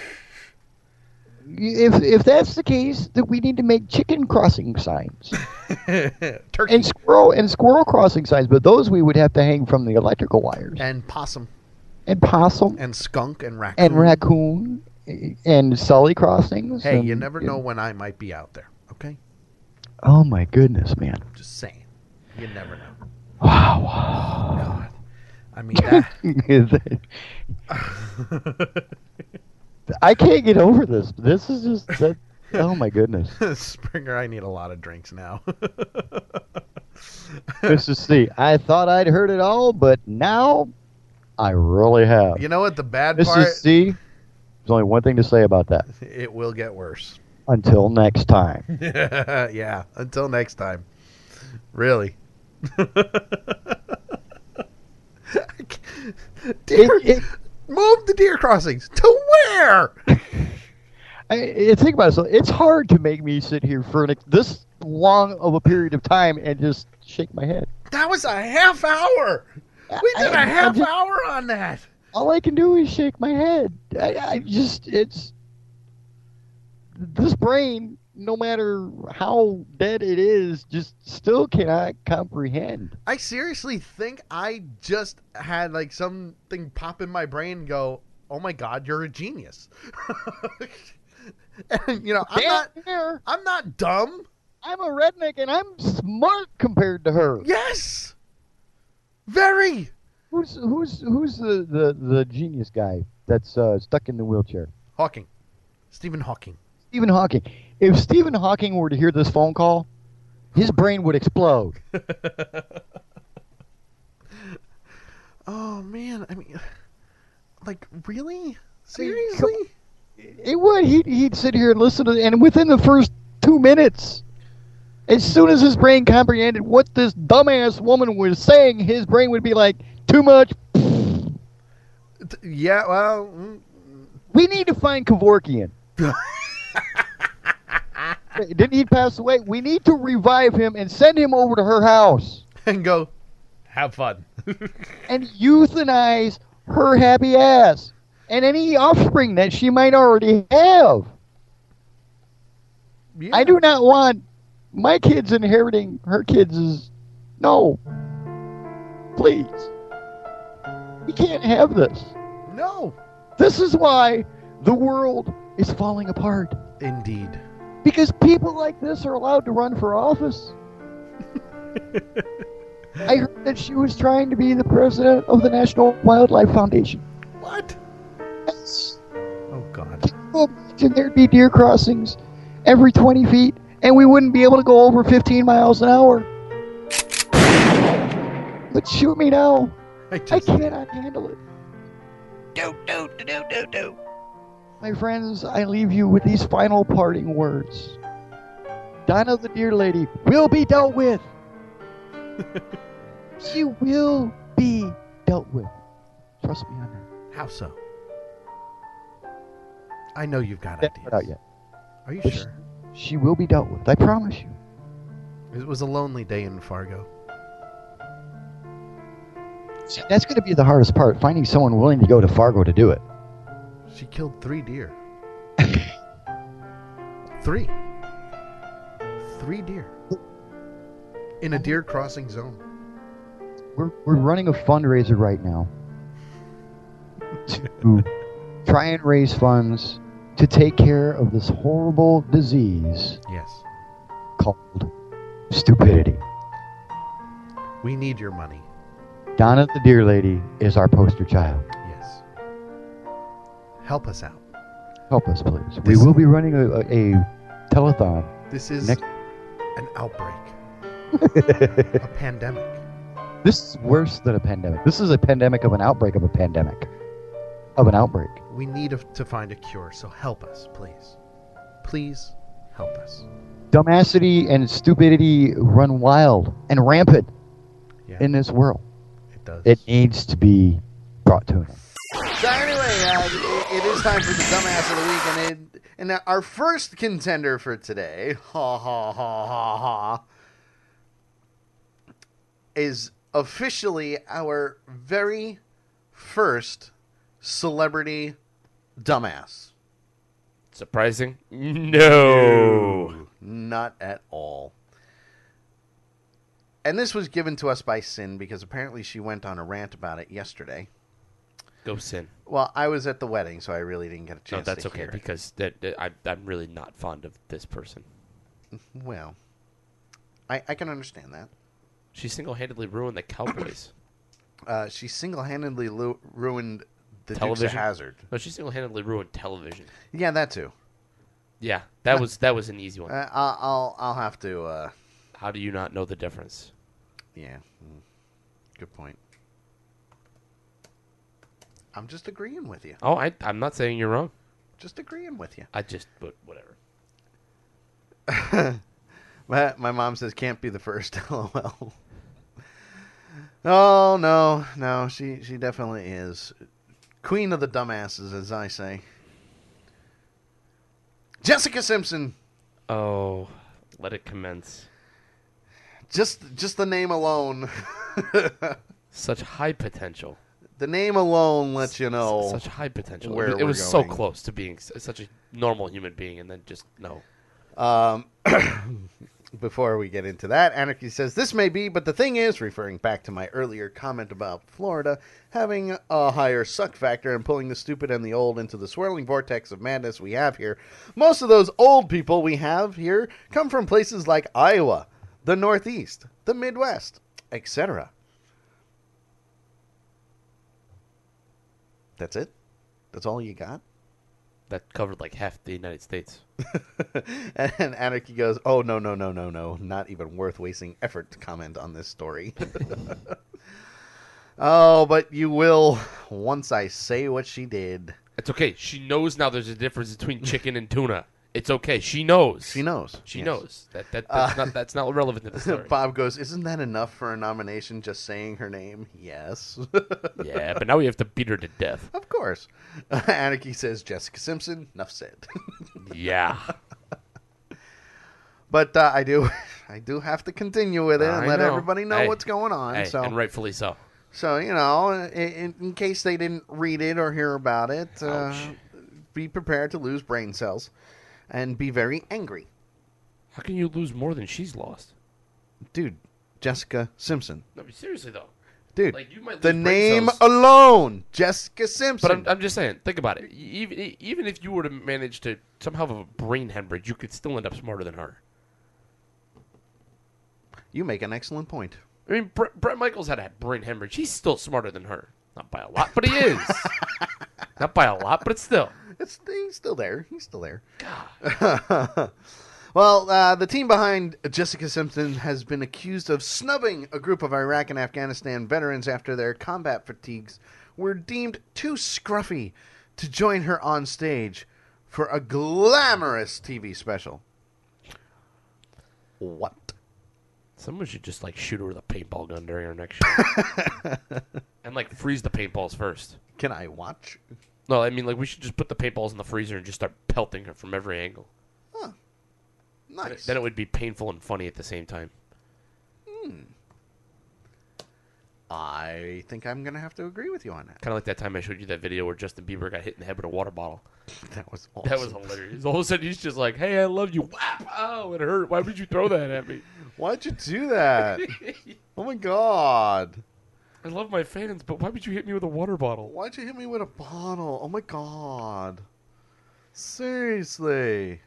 If if that's the case, then we need to make chicken crossing signs Turkey and squirrel and squirrel crossing signs. But those we would have to hang from the electrical wires. and possum And possum and skunk and raccoon. and raccoon eh, and Sully crossings. Hey, and- you never know when I might be out there. Okay, Oh my goodness, man! just saying. You never know. Wow. Oh, God. I mean that. I can't get over this. This is just that. Oh my goodness. Springer, I need a lot of drinks now. Missus C, I thought I'd heard it all, but now I really have. You know what the bad Missus part? C, there's only one thing to say about that. It will get worse. Until next time. Yeah, until next time. Really. Deer, It- it- move the deer crossings to where? I, I think about it. So it's hard to make me sit here for an, this long of a period of time and just shake my head. That was a half hour. We did I- a half I'm just- hour on that. All I can do is shake my head. I, I just, it's, this brain, no matter how dead it is, just still cannot comprehend. I seriously think I just had like something pop in my brain and go, "Oh my God, you're a genius." And you know, I'm Damn not. fair. I'm not dumb. I'm a redneck and I'm smart compared to her. Yes. Very. Who's who's who's the, the, the genius guy that's uh, stuck in the wheelchair? Hawking. Stephen Hawking. Stephen Hawking. If Stephen Hawking were to hear this phone call, his brain would explode. Oh man, I mean, like really? Seriously? It would. He'd, he'd sit here and listen to it, and within the first two minutes, as soon as his brain comprehended what this dumbass woman was saying, his brain would be like, too much. Yeah, well... Mm. We need to find Kevorkian. Didn't he pass away? We need to revive him and send him over to her house. And go, have fun. And euthanize her happy ass. And any offspring that she might already have. Yeah. I do not want my kids inheriting her kids' no. Please. We can't have this. No. This is why the world is falling apart. Indeed. Because people like this are allowed to run for office. I heard that she was trying to be the president of the National Wildlife Foundation. What? Yes. Oh, God. Can you imagine there'd be deer crossings every twenty feet, and we wouldn't be able to go over fifteen miles an hour? But shoot me now. I, I just, cannot handle it. Do, do, do, do, do, do. My friends, I leave you with these final parting words. Donna the Deer Lady will be dealt with. She will be dealt with. Trust me on that. How so? I know you've got That's ideas. not out yet. Are you But sure? She, she will be dealt with. I promise you. It was a lonely day in Fargo. See, that's going to be the hardest part, finding someone willing to go to Fargo to do it. She killed three deer. Three. Three deer. In a deer crossing zone. We're, we're running a fundraiser right now to try and raise funds to take care of this horrible disease Yes. called stupidity. We need your money. Donna the Deer Lady is our poster child. Yes. Help us out. Help us, please. This- we will be running a, a, a telethon. This is Next- an outbreak. A pandemic. This is worse than a pandemic. This is a pandemic of an outbreak of a pandemic. Of an outbreak. We need a, to find a cure, so help us, please. Please help us. Dumbassity and stupidity run wild and rampant Yeah. in this world. It does. It needs to be brought to an end. So anyway, uh, it, it is time for the dumbass of the week, and it, and our first contender for today, ha ha ha ha ha, is officially our very first celebrity dumbass. Surprising? No. Not at all. And this was given to us by Sin because apparently she went on a rant about it yesterday. Go Sin. Well, I was at the wedding, so I really didn't get a chance No, that's to okay hear it. because that, that- I, I'm really not fond of this person. Well, I, I can understand that. She single-handedly ruined the Cowboys. Uh, she single-handedly lu- ruined the Dukes of Television. Hazzard. No, she single-handedly ruined television. Yeah, that too. Yeah, that No. was that was an easy one. Uh, I'll, I'll I'll have to. Uh, How do you not know the difference? yeah, mm, good point. I'm just agreeing with you. Oh, I I'm not saying you're wrong. Just agreeing with you. I just but whatever. my my mom says can't be the first. LOL. Oh no, no, she she definitely is queen of the dumbasses, as I say. Jessica Simpson. Oh, let it commence. Just, just the name alone. Such high potential. The name alone lets you know. Such high potential. Where it was, it we're was so going. close to being s- such a normal human being, and then just no. Um, before we get into that, Anarchy says, this may be, but the thing is, referring back to my earlier comment about Florida, having a higher suck factor and pulling the stupid and the old into the swirling vortex of madness we have here. Most of those old people we have here come from places like Iowa, the Northeast, the Midwest, et cetera. That's it? That's all you got? That covered like half the United States. And Anarchy goes, oh, no, no, no, no, no. Not even worth wasting effort to comment on this story. Oh, but you will once I say what she did. It's okay. She knows now there's a difference between chicken and tuna. It's okay. She knows. She knows. She Yes. knows. That, that that's, Uh, not, that's not relevant to the story. Bob goes, isn't that enough for a nomination, just saying her name? Yes. Yeah, but now we have to beat her to death. Of course. Uh, Anarchy says, Jessica Simpson, enough said. Yeah. But uh, I do I do have to continue with it and I let know. everybody know Hey. what's going on. Hey, so and rightfully so. So, you know, in, in case they didn't read it or hear about it, uh, be prepared to lose brain cells and be very angry. How can you lose more than she's lost? Dude, Jessica Simpson. No, but seriously though. Dude, Like, you might the lose brain name cells. alone, Jessica Simpson. But I'm, I'm just saying, think about it. E- Even even if you were to manage to somehow have a brain hemorrhage, you could still end up smarter than her. You make an excellent point. I mean, Brett, Brett Michaels had a brain hemorrhage. He's still smarter than her. Not by a lot, but he is. Not by a lot, but it's still. It's, he's still there. He's still there. Well, uh, the team behind Jessica Simpson has been accused of snubbing a group of Iraq and Afghanistan veterans after their combat fatigues were deemed too scruffy to join her on stage for a glamorous T V special. What? Someone should just like shoot her with a paintball gun during our next show, and like freeze the paintballs first. Can I watch? No, I mean like we should just put the paintballs in the freezer and just start pelting her from every angle. Huh. Nice. Then it, then it would be painful and funny at the same time. Hmm. I think I'm going to have to agree with you on that. Kind of like that time I showed you that video where Justin Bieber got hit in the head with a water bottle. That was awesome. That was hilarious. All of a sudden he's just like, "Hey, I love you." Whap! Oh, it hurt. Why would you throw that at me? Why'd you do that? Oh my god. I love my fans, but why would you hit me with a water bottle? Why'd you hit me with a bottle? Oh my god. Seriously.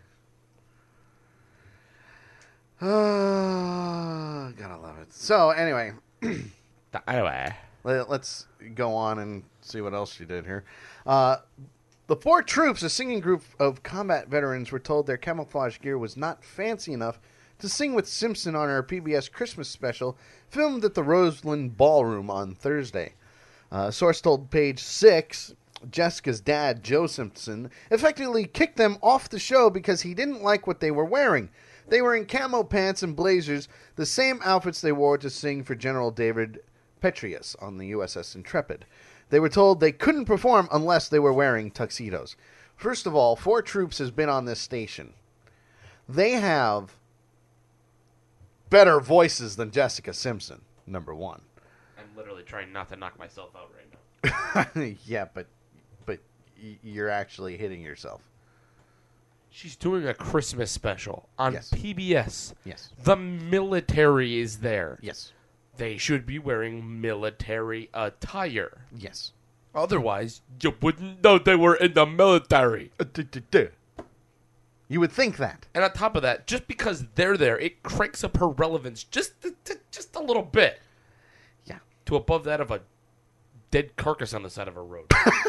Uh, gotta love it. So, anyway. Anyway. Let, let's go on and see what else she did here. Uh, the Four Troops, a singing group of combat veterans, were told their camouflage gear was not fancy enough to sing with Simpson on her P B S Christmas special, filmed at the Roseland Ballroom on Thursday. Uh, a source told Page Six, Jessica's dad, Joe Simpson, effectively kicked them off the show because he didn't like what they were wearing. They were in camo pants and blazers, the same outfits they wore to sing for General David Petraeus on the U S S Intrepid. They were told they couldn't perform unless they were wearing tuxedos. First of all, Four Troops has been on this station. They have better voices than Jessica Simpson, number one. I'm literally trying not to knock myself out right now. Yeah, but but y- you're actually hitting yourself. She's doing a Christmas special on Yes. P B S. Yes. The military is there. Yes. They should be wearing military attire. Yes. Otherwise, you wouldn't know they were in the military. You would think that. And on top of that, just because they're there, it cranks up her relevance just a, just a little bit. Yeah. To above that of a dead carcass on the side of a road.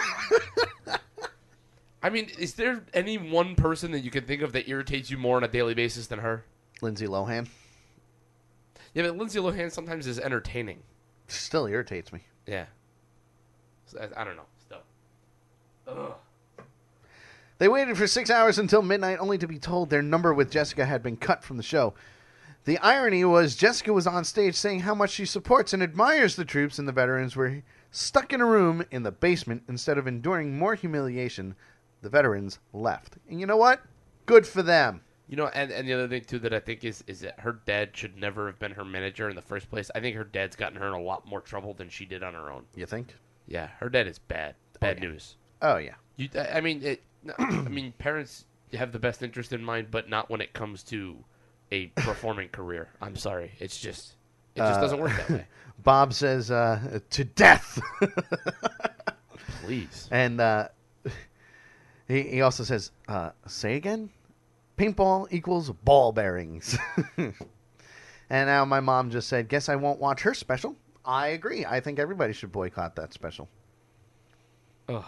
I mean, is there any one person that you can think of that irritates you more on a daily basis than her? Lindsay Lohan. Yeah, but Lindsay Lohan sometimes is entertaining. Still irritates me. Yeah. So, I, I don't know. Still. Ugh. They waited for six hours until midnight only to be told their number with Jessica had been cut from the show. The irony was Jessica was on stage saying how much she supports and admires the troops, and the veterans were stuck in a room in the basement. Instead of enduring more humiliation, the veterans left. And you know what? Good for them. You know, and, and the other thing, too, that I think is is that her dad should never have been her manager in the first place. I think her dad's gotten her in a lot more trouble than she did on her own. You think? Yeah, her dad is bad. Bad Oh, yeah. news. Oh, yeah. You, I mean, it, I mean, parents have the best interest in mind, but not when it comes to a performing career. I'm sorry. It's just, it just Uh, doesn't work that way. Bob says, uh, to death. Please. And uh, he, he also says, uh, say again? Paintball equals ball bearings. And now my mom just said, guess I won't watch her special. I agree. I think everybody should boycott that special. Ugh.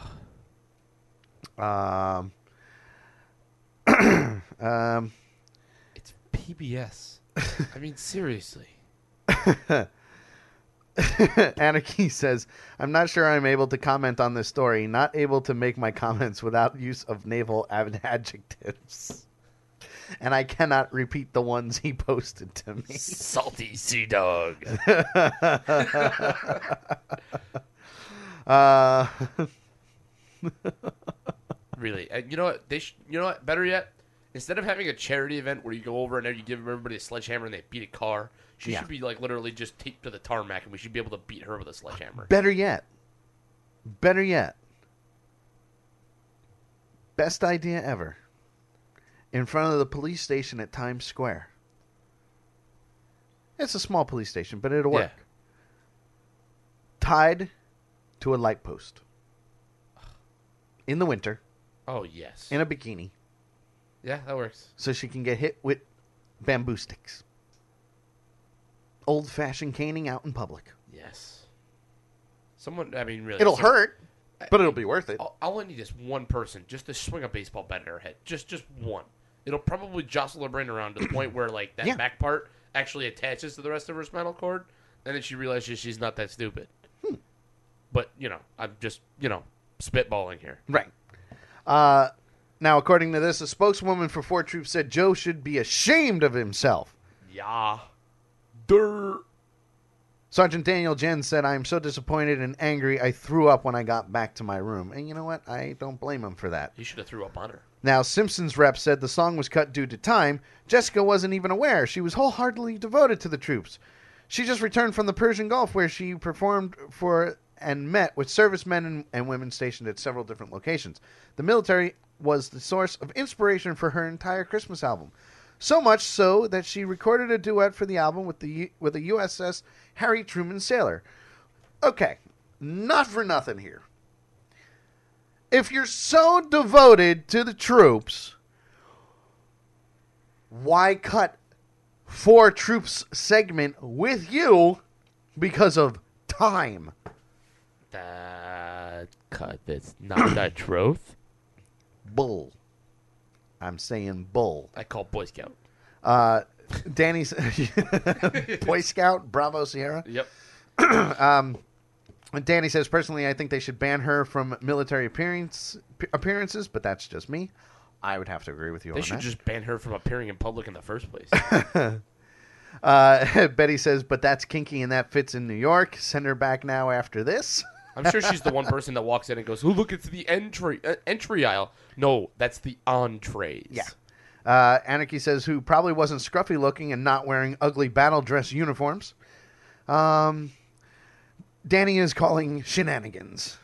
Um, um, It's P B S. I mean, seriously. Anarchy says, I'm not sure I'm able to comment on this story. Not able to make my comments without use of naval ad- adjectives. And I cannot repeat the ones he posted to me. Salty sea dog. uh, Really. And you know what? They sh- you know what? Better yet, instead of having a charity event where you go over and there you give everybody a sledgehammer and they beat a car, she Yeah. should be like literally just taped to the tarmac and we should be able to beat her with a sledgehammer. better yet. Better yet. Best idea ever. In front of the police station at Times Square. It's a small police station, but it'll work. Yeah. Tied to a light post. In the winter. Oh, yes. In a bikini. Yeah, that works. So she can get hit with bamboo sticks. Old-fashioned caning out in public. Yes. Someone, I mean, really. It'll some- hurt, but it'll be worth it. All, all I need is one person just to swing a baseball bat at her head. Just just one. It'll probably jostle her brain around to the point where, like, that Yeah. back part actually attaches to the rest of her spinal cord, and then she realizes she's not that stupid. Hmm. But, you know, I'm just, you know, spitballing here. Right. Uh, now, according to this, a spokeswoman for Four Troops said Joe should be ashamed of himself. Yeah. Durr. Sergeant Daniel Jen said, I am so disappointed and angry I threw up when I got back to my room. And you know what? I don't blame him for that. He should have threw up on her. Now, Simpsons rep said the song was cut due to time. Jessica wasn't even aware. She was wholeheartedly devoted to the troops. She just returned from the Persian Gulf where she performed for and met with servicemen and, and women stationed at several different locations. The military was the source of inspiration for her entire Christmas album. So much so that she recorded a duet for the album with the with the U S S Harry Truman sailor. Okay, not for nothing here. If you're so devoted to the troops, why cut Four Troops segment with you because of time? That cut. That's not the truth. Bull. I'm saying bull. I call Boy Scout. Uh, Danny's Boy Scout, Bravo Sierra. Yep. um, Danny says, personally, I think they should ban her from military appearance, appearances, but that's just me. I would have to agree with you They on should that. just ban her from appearing in public in the first place. uh, Betty says, but that's kinky and that fits in New York. Send her back now after this. I'm sure she's the one person that walks in and goes, "Oh, look, it's the entry uh, entry aisle." No, that's the entrees. Yeah. Uh, Anarchy says, who probably wasn't scruffy looking and not wearing ugly battle dress uniforms. Um, Danny is calling shenanigans.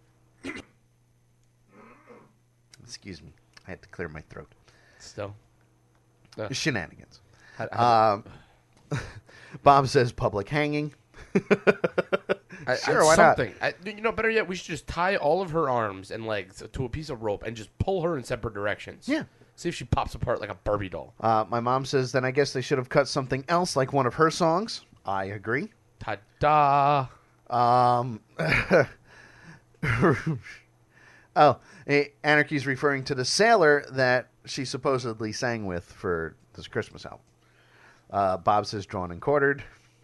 Excuse me. I had to clear my throat. Still. Uh, Shenanigans. How- how- um, Bob says public hanging. I, Sure, I- why not? something. I, you know, better yet, we should just tie all of her arms and legs to a piece of rope and just pull her in separate directions. Yeah. See if she pops apart like a Barbie doll. Uh, my mom says, then I guess they should have cut something else like one of her songs. I agree. Ta-da. Um, oh, eh, Anarchy's referring to the sailor that she supposedly sang with for this Christmas album. Uh, Bob says, drawn and quartered.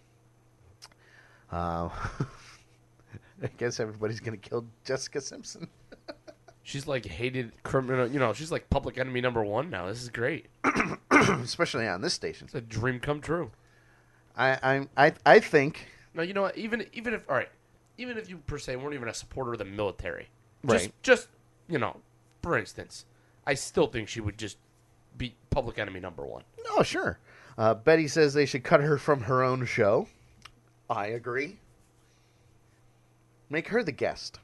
Uh, I guess everybody's going to kill Jessica Simpson. She's like hated criminal. You know, she's like public enemy number one now. This is great. Especially on this station. It's a dream come true. I I I, I think. No, you know what? Even even if all right, even if you per se weren't even a supporter of the military, Right. just just you know, for instance, I still think she would just be public enemy number one. Oh, sure. Uh, Betty says they should cut her from her own show. I agree. Make her the guest.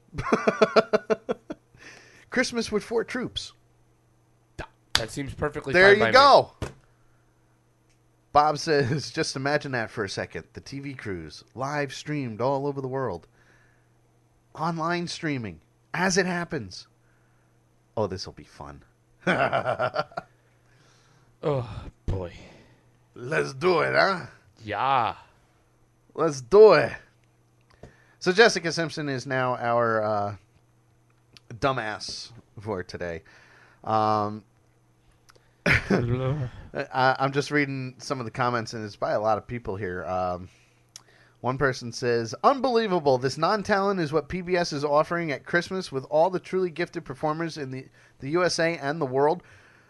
Christmas with four troops. That seems perfectly There fine by you go. Bob says, just imagine that for a second. The T V cruise, live streamed all over the world. Online streaming, as it happens. Oh, this will be fun. Oh, boy. Let's do it, huh? Yeah. Let's do it. So Jessica Simpson is now our uh, dumbass for today. Um, I, I'm just reading some of the comments, and it's by a lot of people here. Um, one person says, unbelievable. This non-talent is what P B S is offering at Christmas with all the truly gifted performers in the, the U S A and the world.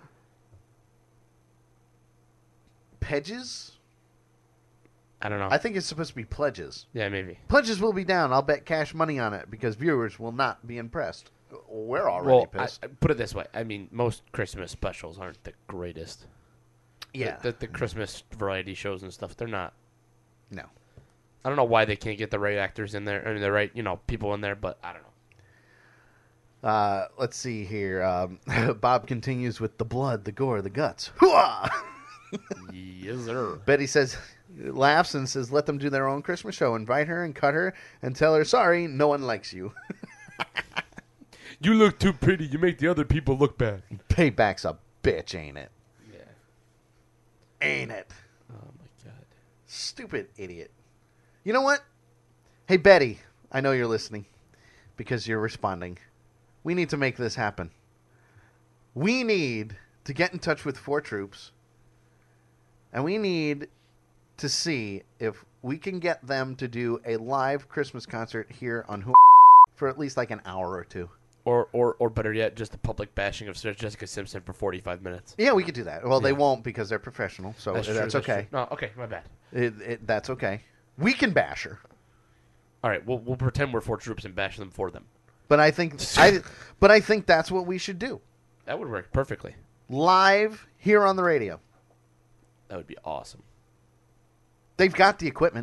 Pledges? I don't know. I think it's supposed to be pledges. Yeah, maybe. Pledges will be down. I'll bet cash money on it because viewers will not be impressed. We're already well, pissed. I, put it this way. I mean, most Christmas specials aren't the greatest. Yeah. The, the, the Christmas variety shows and stuff, they're not. No. I don't know why they can't get the right actors in there, I mean, the right, you know, people in there, but I don't know. Uh, let's see here. Um, Bob continues with the blood, the gore, the guts. Hooah! Yes, sir. Betty says, laughs and says, let them do their own Christmas show. Invite her and cut her and tell her, sorry, no one likes you. You look too pretty. You make the other people look bad. Payback's a bitch, ain't it? Yeah. Ain't it? Oh, my God. Stupid idiot. You know what? Hey, Betty, I know you're listening because you're responding. We need to make this happen. We need to get in touch with Four Troops, and we need to see if we can get them to do a live Christmas concert here on Who for at least like an hour or two. Or, or, or better yet, just a public bashing of Jessica Simpson for forty-five minutes. Yeah, we could do that. Well, Yeah. they won't because they're professional, so That's that's, true, that's okay. true. No, okay, my bad. It, it, that's okay. We can bash her. All right, we'll we'll pretend we're Four Troops and bash them for them. But I think I, but I think that's what we should do. That would work perfectly. Live here on the radio. That would be awesome. They've got the equipment.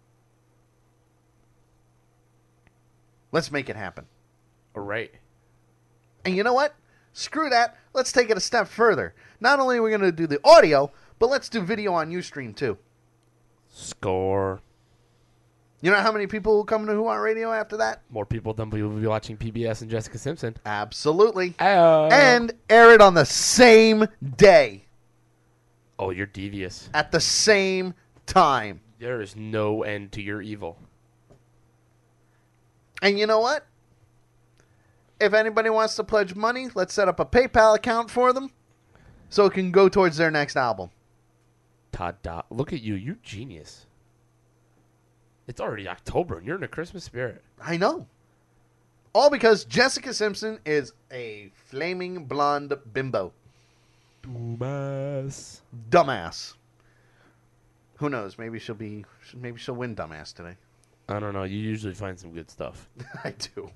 Let's make it happen. All right. And you know what? Screw that. Let's take it a step further. Not only are we going to do the audio, but let's do video on Ustream too. Score. You know how many people will come to Who On Radio after that? More people than will be watching P B S and Jessica Simpson. Absolutely. Uh, And air it on the same day. Oh, you're devious. At the same time. There is no end to your evil. And you know what? If anybody wants to pledge money, let's set up a PayPal account for them so it can go towards their next album. Todd Dot, look at you. You genius. It's already October and you're in a Christmas spirit. I know. All because Jessica Simpson is a flaming blonde bimbo. Dumbass. Dumbass. Who knows? Maybe she'll be. Maybe she'll win dumbass today. I don't know. You usually find some good stuff. I do.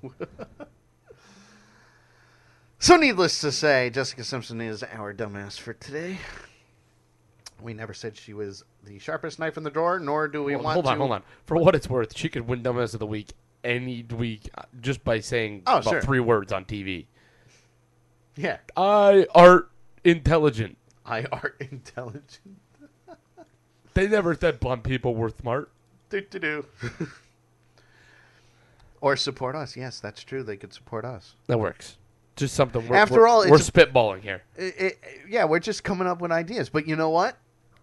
So needless to say, Jessica Simpson is our dumbass for today. We never said she was the sharpest knife in the drawer, nor do we Hold, want hold on, to... hold on. For what it's worth, she could win Dumbass of the Week any week uh, just by saying Oh, about sure. three words on T V. Yeah. I art intelligent. I art intelligent. They never said blonde people were smart. Do-do-do. Or support us. Yes, that's true. They could support us. That works. Just something. We're, After we're, all, we're it's a- spitballing here. It, it, yeah, we're just coming up with ideas. But you know what?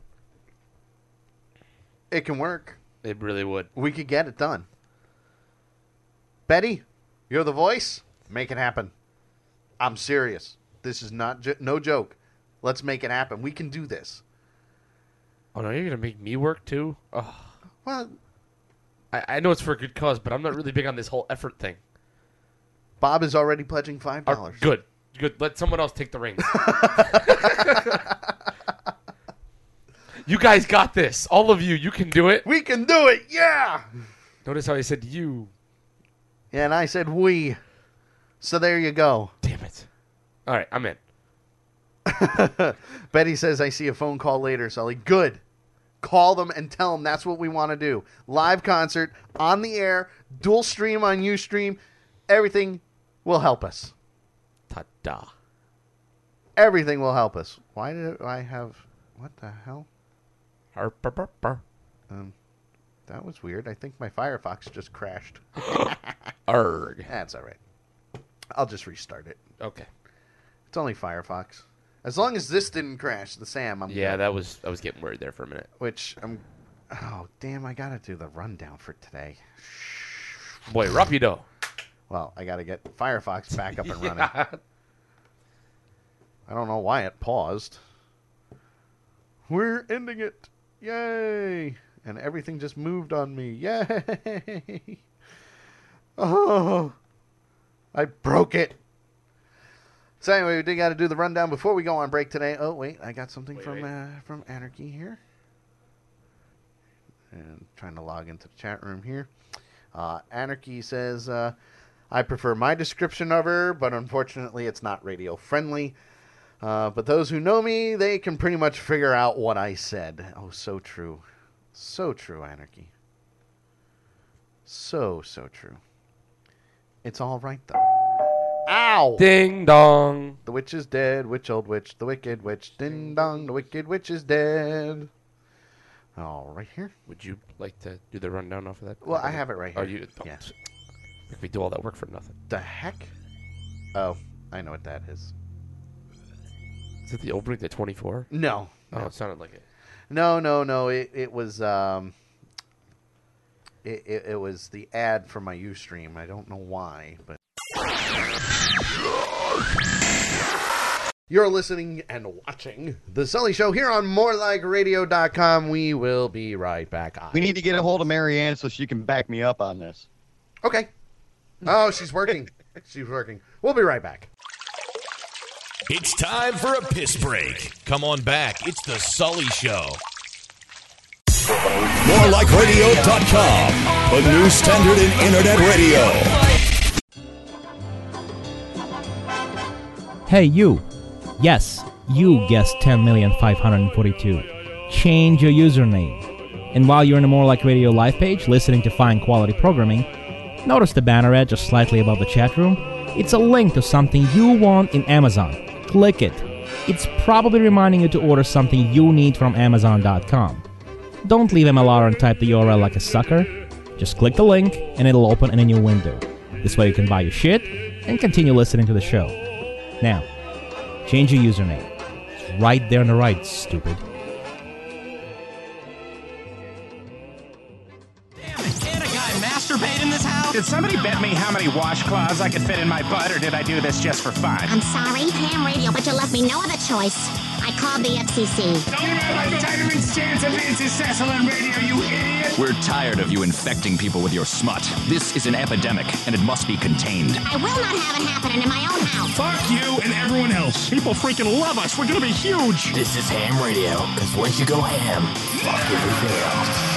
It can work. It really would. We could get it done. Betty, you're the voice. Make it happen. I'm serious. This is not jo- no joke. Let's make it happen. We can do this. Oh no, you're gonna make me work too. Oh. Well, I, I know it's for a good cause, but I'm not really big on this whole effort thing. Bob is already pledging five Uh, dollars. good, good. Let someone else take the reins. You guys got this. All of you, you can do it. We can do it. Yeah. Notice how I said you. Yeah, and I said we. So there you go. Damn it. All right, I'm in. Betty says, I see a phone call later, Sully. Good. Call them and tell them that's what we want to do. Live concert, on the air, dual stream on Ustream. Everything will help us. Ta-da. Everything will help us. Why did I have... What the hell? Um, that was weird. I think my Firefox just crashed. Arg. That's all right. I'll just restart it. Okay. It's only Firefox. As long as this didn't crash, the Sam, I'm Yeah, good. that was I was getting worried there for a minute. Which, I'm... Oh, damn, I gotta do the rundown for today. Boy, rapido. Well, I gotta get Firefox back up and running. I don't know why it paused. We're ending it. Yay! And everything just moved on me. Yay! Oh, I broke it. So anyway, we did got to do the rundown before we go on break today. Oh wait, I got something wait, from wait. Uh, from Anarchy here, and trying to log into the chat room here. Uh, Anarchy says, uh, "I prefer my description of her, but unfortunately, it's not radio friendly. Uh, but those who know me, they can pretty much figure out what I said." Oh, so true, so true, Anarchy. So so true. It's all right though. Ow! Ding dong. The witch is dead. Witch, old witch. The wicked witch. Ding dong. The wicked witch is dead. All right here. Would you like to do the rundown off of that? Well, I have it right here. Oh, you don't. Yes. We do all that work for nothing. The heck? Oh, I know what that is. Is it the opening to twenty-four? No. Oh, no. it sounded like it. No, no, no. It it was um. It, it it was the ad for my Ustream. I don't know why, but. You're listening and watching The Sully Show here on more like radio dot com. We will be right back. We need to get a hold of Marianne so she can back me up on this. Okay. Oh, she's working. She's working. We'll be right back. It's time for a piss break. Come on back. It's The Sully Show. more like radio dot com, the new standard in internet radio. Hey, you. Yes, you guessed ten million five hundred forty-two. Change your username. And while you're in the More Like Radio live page, listening to fine quality programming, notice the banner ad just slightly above the chat room? It's a link to something you want in Amazon. Click it. It's probably reminding you to order something you need from amazon dot com. Don't leave M L R and type the U R L like a sucker. Just click the link and it'll open in a new window. This way you can buy your shit and continue listening to the show. Now, change your username. It's right there on the right, stupid. Can a guy masturbate in this house? Did somebody bet me how many washcloths I could fit in my butt, or did I do this just for fun? I'm sorry, ham radio, but you left me no other choice. I called the F C C. Don't you have a vitamin stance of Nancy on radio, you idiot? We're tired of you infecting people with your smut. This is an epidemic, and it must be contained. I will not have it happening in my own house. Fuck you and everyone else. People freaking love us. We're gonna be huge. This is ham radio, because once you go ham, fuck everything else.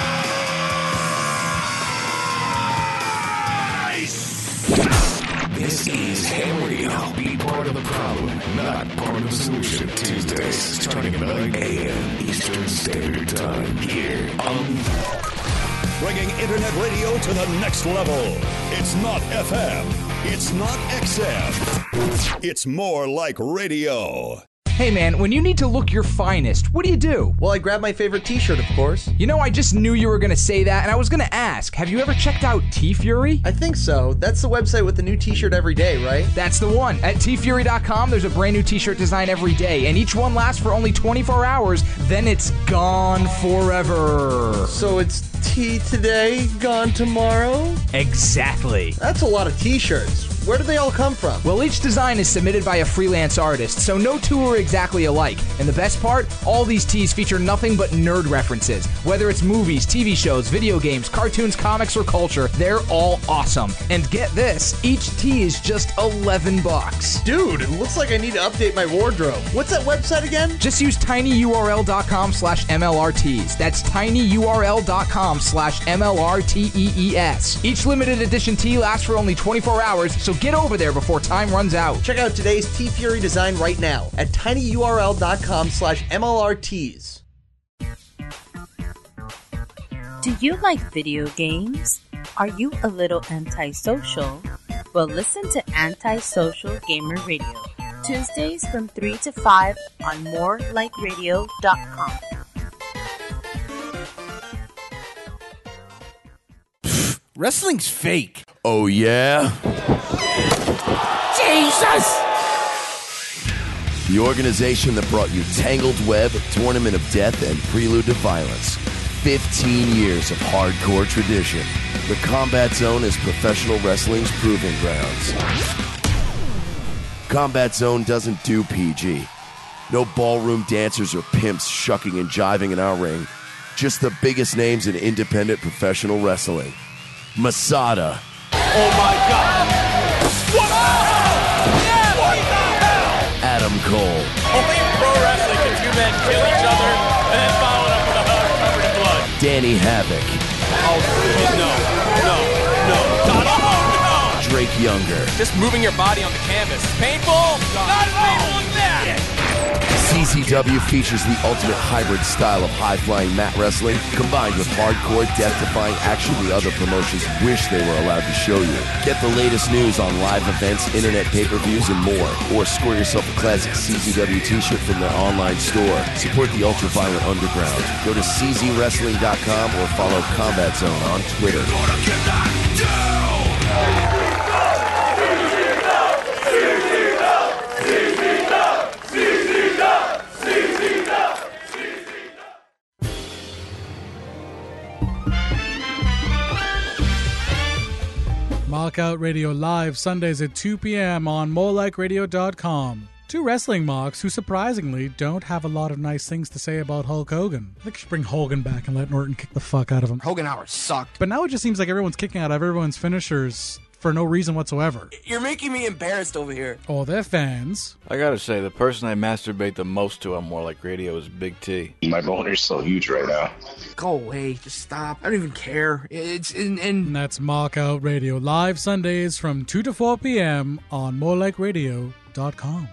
This is Ham Radio. Be part of the problem, not part of the solution. Tuesdays, starting at nine a.m. Eastern Standard Time. Here on... Bringing internet radio to the next level. It's not F M. It's not X M. It's more like radio. Hey man, when you need to look your finest, what do you do? Well, I grab my favorite t-shirt, of course. You know, I just knew you were going to say that, and I was going to ask, have you ever checked out T-Fury? I think so. That's the website with the new t-shirt every day, right? That's the one. At T Fury dot com, there's a brand new t-shirt design every day, and each one lasts for only twenty-four hours, then it's gone forever. So it's tea today, gone tomorrow? Exactly. That's a lot of t-shirts. Where do they all come from? Well, each design is submitted by a freelance artist, so no two are exactly alike. And the best part, all these tees feature nothing but nerd references. Whether it's movies, T V shows, video games, cartoons, comics, or culture, they're all awesome. And get this, each tee is just eleven bucks. Dude, it looks like I need to update my wardrobe. What's that website again? Just use tinyurl dot com slash MLRTees. That's tinyurl dot com slash M L R T E E S. Each limited edition tee lasts for only twenty-four hours, so so get over there before time runs out. Check out today's T-Fury design right now at tinyurl.com slash MLRTs. Do you like video games? Are you a little antisocial? Well, listen to Antisocial Gamer Radio, Tuesdays from three to five on more like radio dot com. Wrestling's fake. Oh, yeah? Jesus! The organization that brought you Tangled Web, Tournament of Death, and Prelude to Violence. fifteen years of hardcore tradition. The Combat Zone is professional wrestling's proving grounds. Combat Zone doesn't do P G. No ballroom dancers or pimps shucking and jiving in our ring. Just the biggest names in independent professional wrestling. Masada. Oh my God! What? Yeah, what the hell? Adam Cole. Only in pro wrestling can two men kill each other and then follow it up with a hug covered in blood. Danny Havoc. Oh, no, no, no, God, oh, no! Drake Younger. Just moving your body on the canvas. Painful? Not as painful as that! C Z W features the ultimate hybrid style of high-flying mat wrestling combined with hardcore, death-defying action the other promotions wish they were allowed to show you. Get the latest news on live events, internet pay-per-views, and more. Or score yourself a classic C Z W t-shirt from their online store. Support the ultra-violent underground. Go to C Z wrestling dot com or follow Combat Zone on Twitter. Mockout Radio live Sundays at two p.m. on more like radio dot com. Two wrestling mocks who surprisingly don't have a lot of nice things to say about Hulk Hogan. I think you should bring Hogan back and let Norton kick the fuck out of him. Hogan hour sucked. But now it just seems like everyone's kicking out of everyone's finishers for no reason whatsoever. You're making me embarrassed over here. Oh, they're fans. I gotta say, the person I masturbate the most to on More Like Radio is Big T. My boner's so huge right now. Go away. Just stop. I don't even care. It's in... in... And that's Mockout Radio live Sundays from two to four p.m. on more like radio dot com.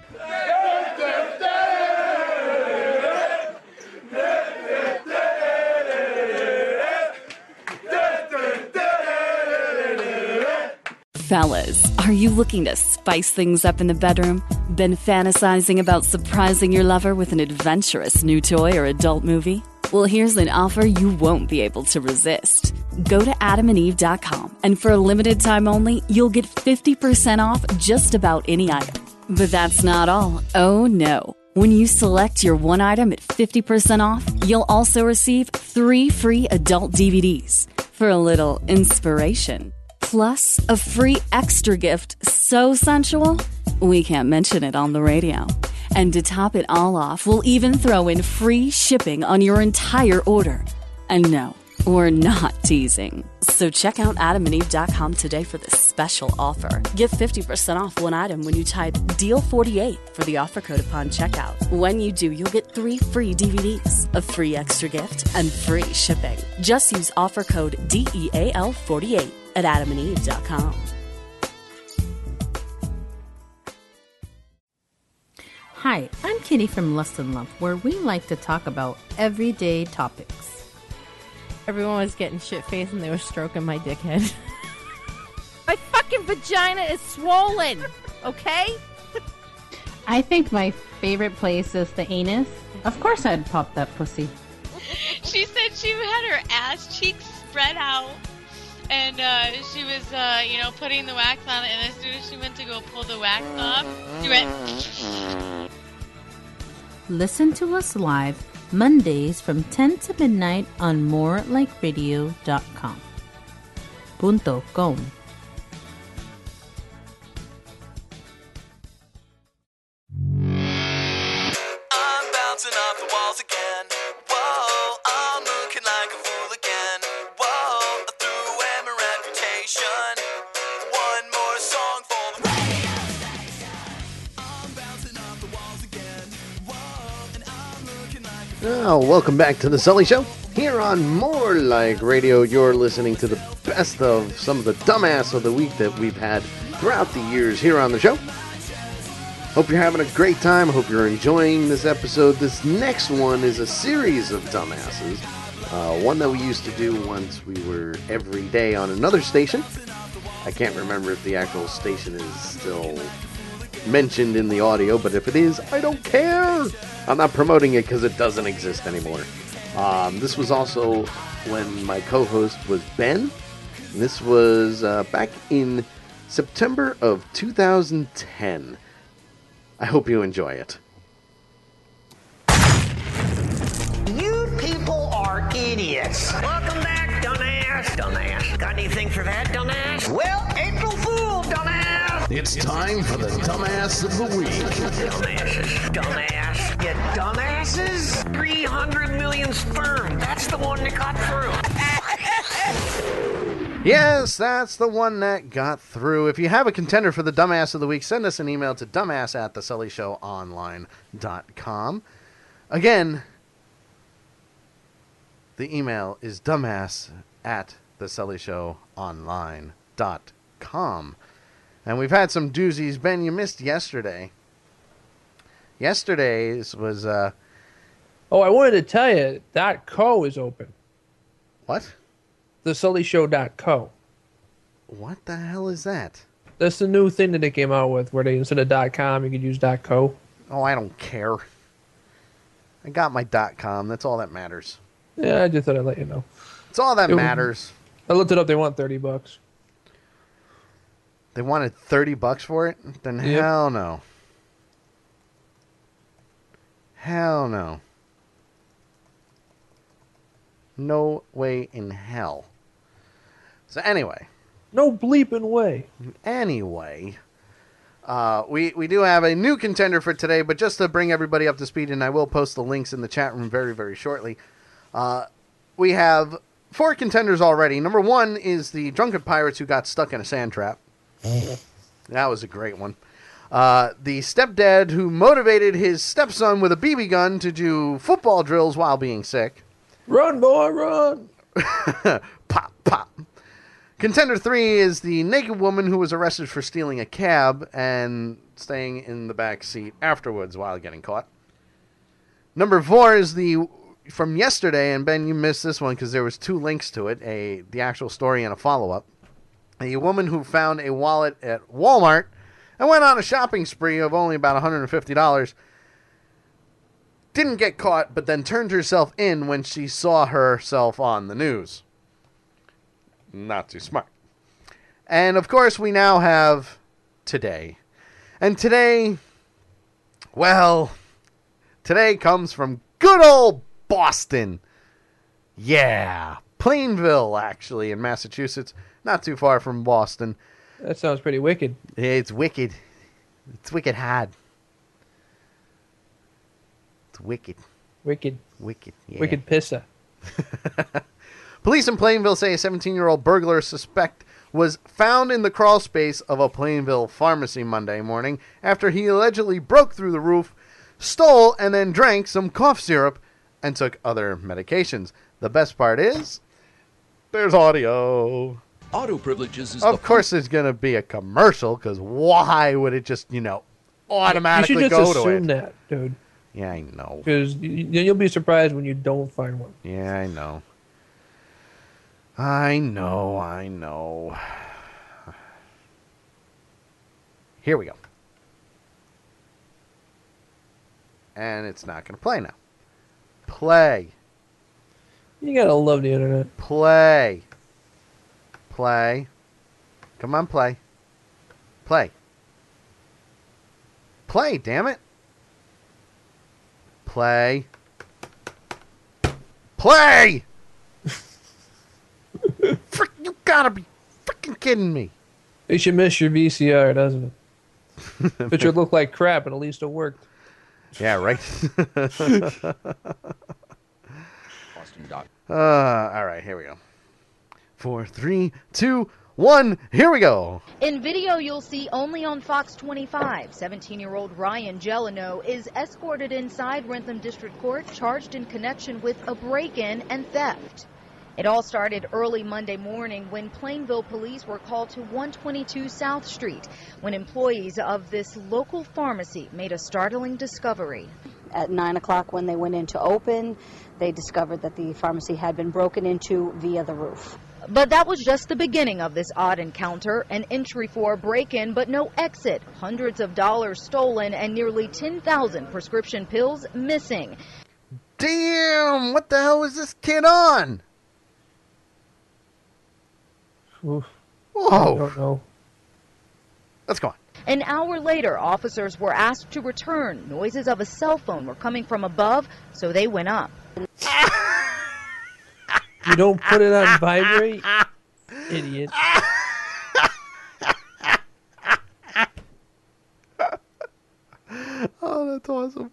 Fellas, are you looking to spice things up in the bedroom? Been fantasizing about surprising your lover with an adventurous new toy or adult movie? Well, here's an offer you won't be able to resist. Go to adam and eve dot com, and for a limited time only, you'll get fifty percent off just about any item. But that's not all. Oh no. When you select your one item at fifty percent off, you'll also receive three free adult D V Ds for a little inspiration. Plus, a free extra gift so sensual, we can't mention it on the radio. And to top it all off, we'll even throw in free shipping on your entire order. And no, we're not teasing. So check out adam and eve dot com today for this special offer. Get fifty percent off one item when you type deal forty-eight for the offer code upon checkout. When you do, you'll get three free D V Ds, a free extra gift, and free shipping. Just use offer code D E A L forty-eight at adam and eve dot com. Hi, I'm Kitty from Lust and Lump, where we like to talk about everyday topics. Everyone was getting shit-faced and they were stroking my dickhead. My fucking vagina is swollen, okay? I think my favorite place is the anus. Of course I'd pop that pussy. She said she had her ass cheeks spread out, and uh, she was, uh, you know, putting the wax on it, and as soon as she went to go pull the wax off, she went... Listen to us live Mondays from ten to midnight on more like radio dot com. Punto com. I'm bouncing off the walls again. Whoa, I'm looking like a fool again. Whoa, I threw away my reputation. One more song for the radio station. I'm bouncing off the walls again. Whoa, and I'm looking like a Oh, welcome back to the Sully Show. Here on More Like Radio, you're listening to the best of some of the dumbass of the week that we've had throughout the years here on the show. Hope you're having a great time. Hope you're enjoying this episode. This next one is a series of dumbasses. Uh, one that we used to do once we were every day on another station. I can't remember if the actual station is still mentioned in the audio, but if it is, I don't care. I'm not promoting it because it doesn't exist anymore. Um, this was also when my co-host was Ben. This was uh, back in September of two thousand ten. I hope you enjoy it. You people are idiots. Welcome back, dumbass. Dumbass. Got anything for that, dumbass? Well, April Fool, dumbass. It's time for the Dumbass of the Week. Dumbasses. Dumbass. You dumbasses? three hundred million sperm. That's the one that got through. Yes, that's the one that got through. If you have a contender for the Dumbass of the Week, send us an email to dumbass at the sully show online dot com. Again, the email is dumbass at the sully show online dot com. And we've had some doozies. Ben, you missed yesterday. Yesterday's was... Uh, oh, I wanted to tell you, .co is open. What? the sully show dot co. What the hell is that? That's the new thing that they came out with, where they instead of .com, you could use .co. Oh, I don't care. I got my .com. That's all that matters. Yeah, I just thought I'd let you know. It's all that it, matters. I looked it up. They want thirty bucks. They wanted thirty bucks for it? Then yep. hell no. Hell no. No way in hell. So anyway. No bleeping way. Anyway. Uh, we, we do have a new contender for today, but just to bring everybody up to speed, and I will post the links in the chat room very, very shortly. Uh, we have four contenders already. Number one is the drunken pirates who got stuck in a sand trap. That was a great one. Uh, the stepdad who motivated his stepson with a B B gun to do football drills while being sick. Run, boy, run! Pop, pop. Contender three is the naked woman who was arrested for stealing a cab and staying in the back seat afterwards while getting caught. Number four is the from yesterday, and Ben, you missed this one because there was two links to it, a the actual story and a follow-up. A woman who found a wallet at Walmart and went on a shopping spree of only about one hundred fifty dollars. Didn't get caught, but then turned herself in when she saw herself on the news. Not too smart. And, of course, we now have today. And today, well, today comes from good old Boston. Yeah, Plainville, actually, in Massachusetts. Not too far from Boston. That sounds pretty wicked. It's wicked. It's wicked hard. It's wicked. Wicked. Wicked, yeah. Wicked pissa. Police in Plainville say a seventeen-year-old burglar suspect was found in the crawl space of a Plainville pharmacy Monday morning after he allegedly broke through the roof, stole, and then drank some cough syrup and took other medications. The best part is, there's audio. Auto privileges is Of the course there's going to be a commercial, because why would it just, you know, automatically you should go just to assume it? that, dude. Yeah, I know. Because you'll be surprised when you don't find one. Yeah, I know. I know, I know. Here we go. And it's not going to play now. Play. You gotta love the internet. Play. Play. Come on, play. Play. Play, damn it. Play. Play! Frick, you gotta be freaking kidding me. You should miss your V C R, doesn't it? But you look like crap, and at least it worked. Yeah, right. Boston Doc. Uh, all right, here we go. Four, three, two, one, here we go. In video you'll see only on Fox twenty-five, seventeen-year-old Ryan Gelano is escorted inside Rentham District Court, charged in connection with a break-in and theft. It all started early Monday morning when Plainville police were called to one twenty-two South Street when employees of this local pharmacy made a startling discovery. At nine o'clock when they went in to open, they discovered that the pharmacy had been broken into via the roof. But that was just the beginning of this odd encounter. An entry for a break-in, but no exit. Hundreds of dollars stolen and nearly ten thousand prescription pills missing. Damn! What the hell was this kid on? Oof. Whoa. I don't know. Let's go on. An hour later, officers were asked to return. Noises of a cell phone were coming from above, so they went up. You don't put it on vibrate? Idiot. Oh, that's awesome.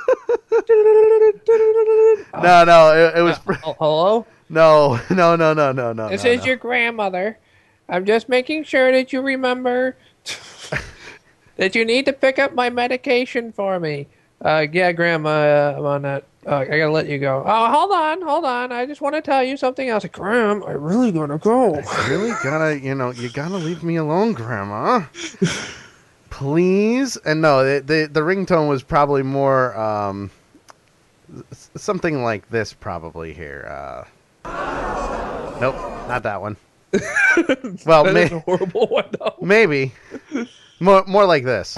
no, no, it, it was... Uh, hello? No, no, no, no, no, no. This no, is no. your grandmother. I'm just making sure that you remember that you need to pick up my medication for me. Uh, yeah, Grandma, uh, I'm on that. Uh, I gotta let you go. Oh, hold on, hold on. I just want to tell you something else. Graham, I really gotta go. I really gotta, you know, you gotta leave me alone, Grandma. Please. And no, the, the the ringtone was probably more um something like this probably here. Uh, nope, not that one. Well, that may- is a horrible one, though. Maybe more more like this.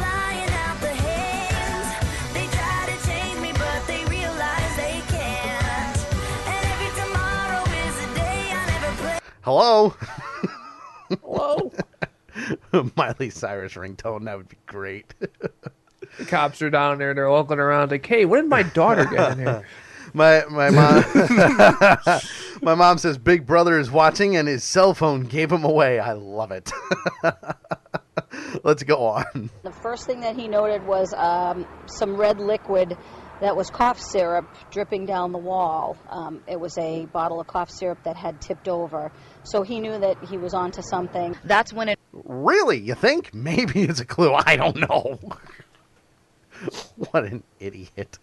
Hello. Hello. Miley Cyrus ringtone. That would be great. The cops are down there. They're looking around like, hey, when did my daughter get in here? My my mom my mom says Big Brother is watching and his cell phone gave him away. I love it. Let's go on. The first thing that he noted was um, some red liquid that was cough syrup dripping down the wall. Um, it was a bottle of cough syrup that had tipped over. So he knew that he was onto something. That's when it... Really? You think? Maybe it's a clue. I don't know. What an idiot.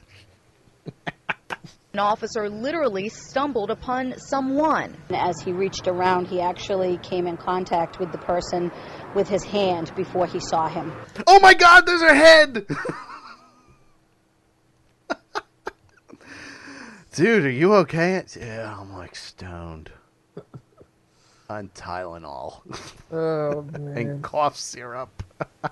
An officer literally stumbled upon someone. As he reached around, he actually came in contact with the person with his hand before he saw him. Oh my God, there's her head! Dude, are you okay? Yeah, I'm like stoned. On Tylenol. Oh, man. And cough syrup.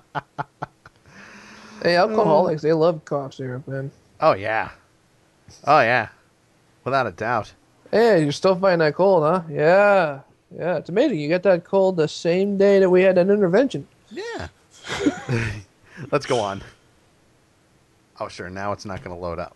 Hey, alcoholics, they love cough syrup, man. Oh, yeah. Oh, yeah. Without a doubt. Hey, you're still fighting that cold, huh? Yeah. Yeah, it's amazing. You got that cold the same day that we had that intervention. Yeah. Let's go on. Oh, sure. Now it's not going to load up.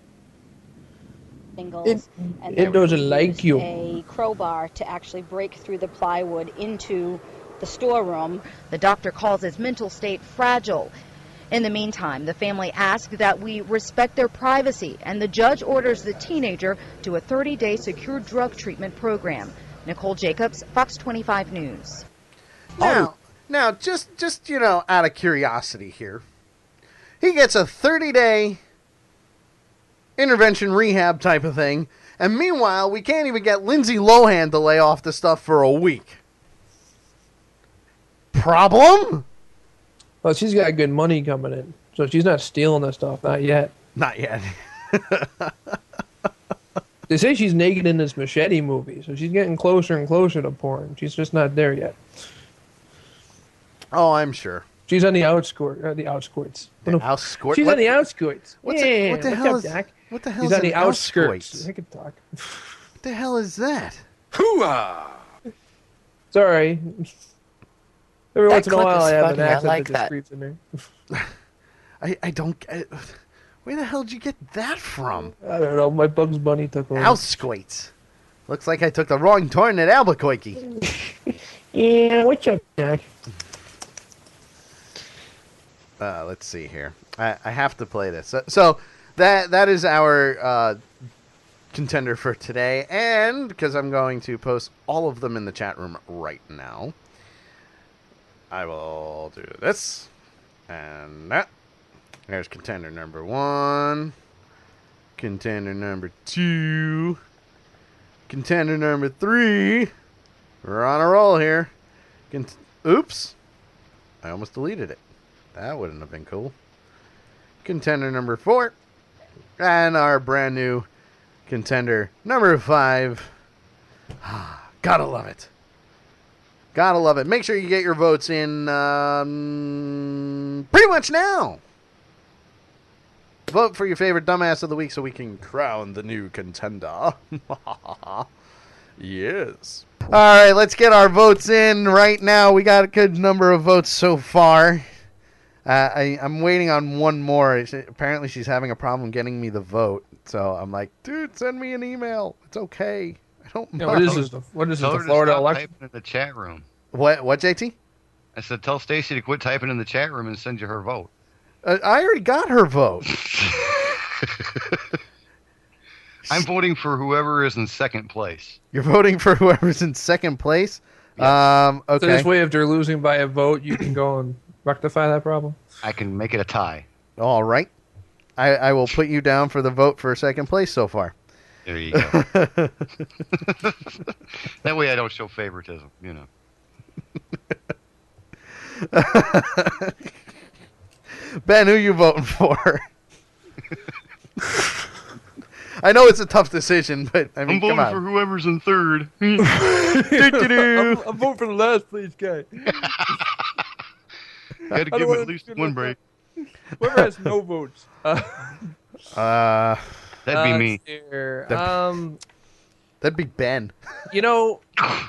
It, and it doesn't like you. A crowbar to actually break through the plywood into the storeroom. The doctor calls his mental state fragile. In the meantime, the family asks that we respect their privacy, and the judge orders the teenager to a thirty-day secure drug treatment program. Nicole Jacobs, Fox twenty-five News. Now, now, just, just you know, out of curiosity here, he gets a thirty-day intervention rehab type of thing, and meanwhile, we can't even get Lindsay Lohan to lay off the stuff for a week. Problem? Well, she's got good money coming in, so she's not stealing the stuff. Not yet. Not yet. They say she's naked in this Machete movie, so she's getting closer and closer to porn. She's just not there yet. Oh, I'm sure. She's on the outskirts. Uh, the outskirts. The outskirts? She's what? on the outskirts. What's yeah. a, what the What's hell up, is Doc? What the hell She's is on the an outskirts. outskirts? I can talk. What the hell is that? Hoo-ah! Sorry. Every That once in a clip while, is I have funny. an I accent like that that. just creeps in there. I, I don't... I, where the hell did you get that from? I don't know. My Bugs Bunny took over. Outskirts. Looks like I took the wrong turn at Albuquerque. Yeah, what's up, Doc? Uh, let's see here. I, I have to play this. So, so that that is our uh, contender for today. And because I'm going to post all of them in the chat room right now, I will do this. And that. There's contender number one. Contender number two. Contender number three. We're on a roll here. Cont- Oops. I almost deleted it. That wouldn't have been cool. Contender number four. And our brand new contender number five. Gotta love it. Gotta love it. Make sure you get your votes in um, pretty much now. Vote for your favorite dumbass of the week so we can crown the new contender. Yes. All right, let's get our votes in right now. We got a good number of votes so far. Uh, I, I'm waiting on one more. She, apparently, she's having a problem getting me the vote. So I'm like, dude, send me an email. It's okay. I don't Yeah, mind. what is this? The, what is this? Tell The her to Florida stop election? typing in the chat room. What, what, J T? I said, tell Stacy to quit typing in the chat room and send you her vote. Uh, I already got her vote. I'm voting for whoever is in second place. You're voting for whoever's in second place? Um, okay. So this way, if they're losing by a vote, you can go and rectify that problem? I can make it a tie. All right. I, I will put you down for the vote for second place so far. There you go. That way I don't show favoritism, you know. Ben, who you voting for? I know it's a tough decision, but I mean, I'm voting come on. for whoever's in third. I'm, I'm voting for the last place guy. Got to give him at least one break. Whoever has no votes. Uh, Uh, That'd be uh, me. here. That'd- Um, That'd be Ben. you know,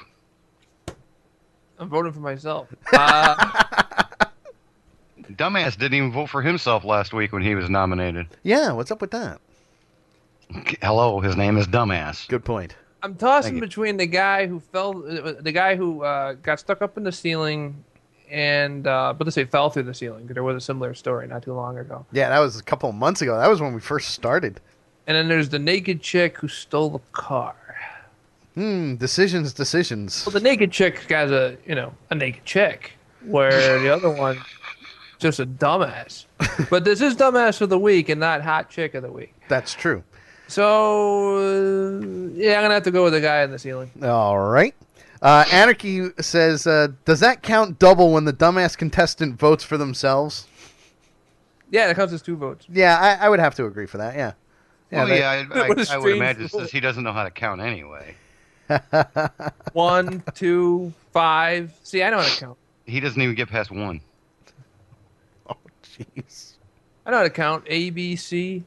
I'm voting for myself. Uh, Dumbass didn't even vote for himself last week when he was nominated. Yeah, what's up with that? Hello, his name is Dumbass. Good point. I'm tossing Thank you. between the guy who fell, uh, the guy who uh, got stuck up in the ceiling, and uh, but to say fell through the ceiling. 'Cause there was a similar story not too long ago. Yeah, that was a couple of months ago. That was when we first started. And then there's the naked chick who stole the car. Hmm, decisions, decisions. Well, the naked chick has a, you know, a naked chick, where the other one just a dumbass. But this is dumbass of the week and not hot chick of the week. That's true. So uh, yeah, I'm gonna have to go with the guy in the ceiling. All right. Uh, Anarchy says, uh, does that count double when the dumbass contestant votes for themselves? Yeah, that counts as two votes. Yeah, I, I would have to agree for that, yeah. Well, that- yeah, I, What a I, I would strange imagine rule. since he doesn't know how to count anyway. One, two, five. See, I know how to count. He doesn't even get past one. Oh, jeez. I know how to count. A, B, C.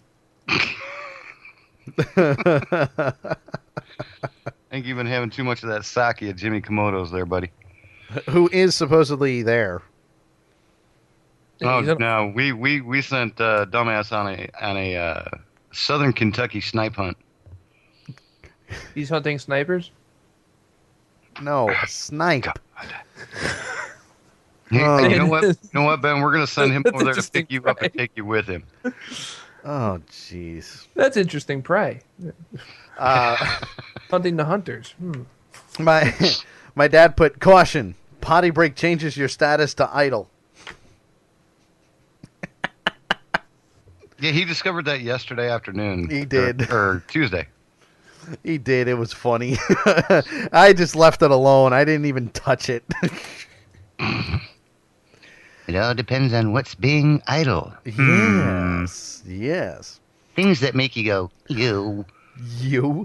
I think you've been having too much of that sake at Jimmy Komodo's there, buddy. Who is supposedly there? Oh no, we we we sent uh, Dumbass on a on a uh, Southern Kentucky snipe hunt. He's hunting snipers. No, a snipe. Hey, Oh. you know what? You know what, Ben? We're gonna send him That's over there to interesting, pick you up and right? take you with him. Oh, jeez. That's interesting prey. Uh, Hunting the hunters. Hmm. my my dad put caution. Potty break changes your status to idle. Yeah, he discovered that yesterday afternoon. He did. or, or Tuesday. He did. It was funny. I just left it alone. I didn't even touch it. It all depends on what's being idle. Yes. Yes. Things that make you go, you. You?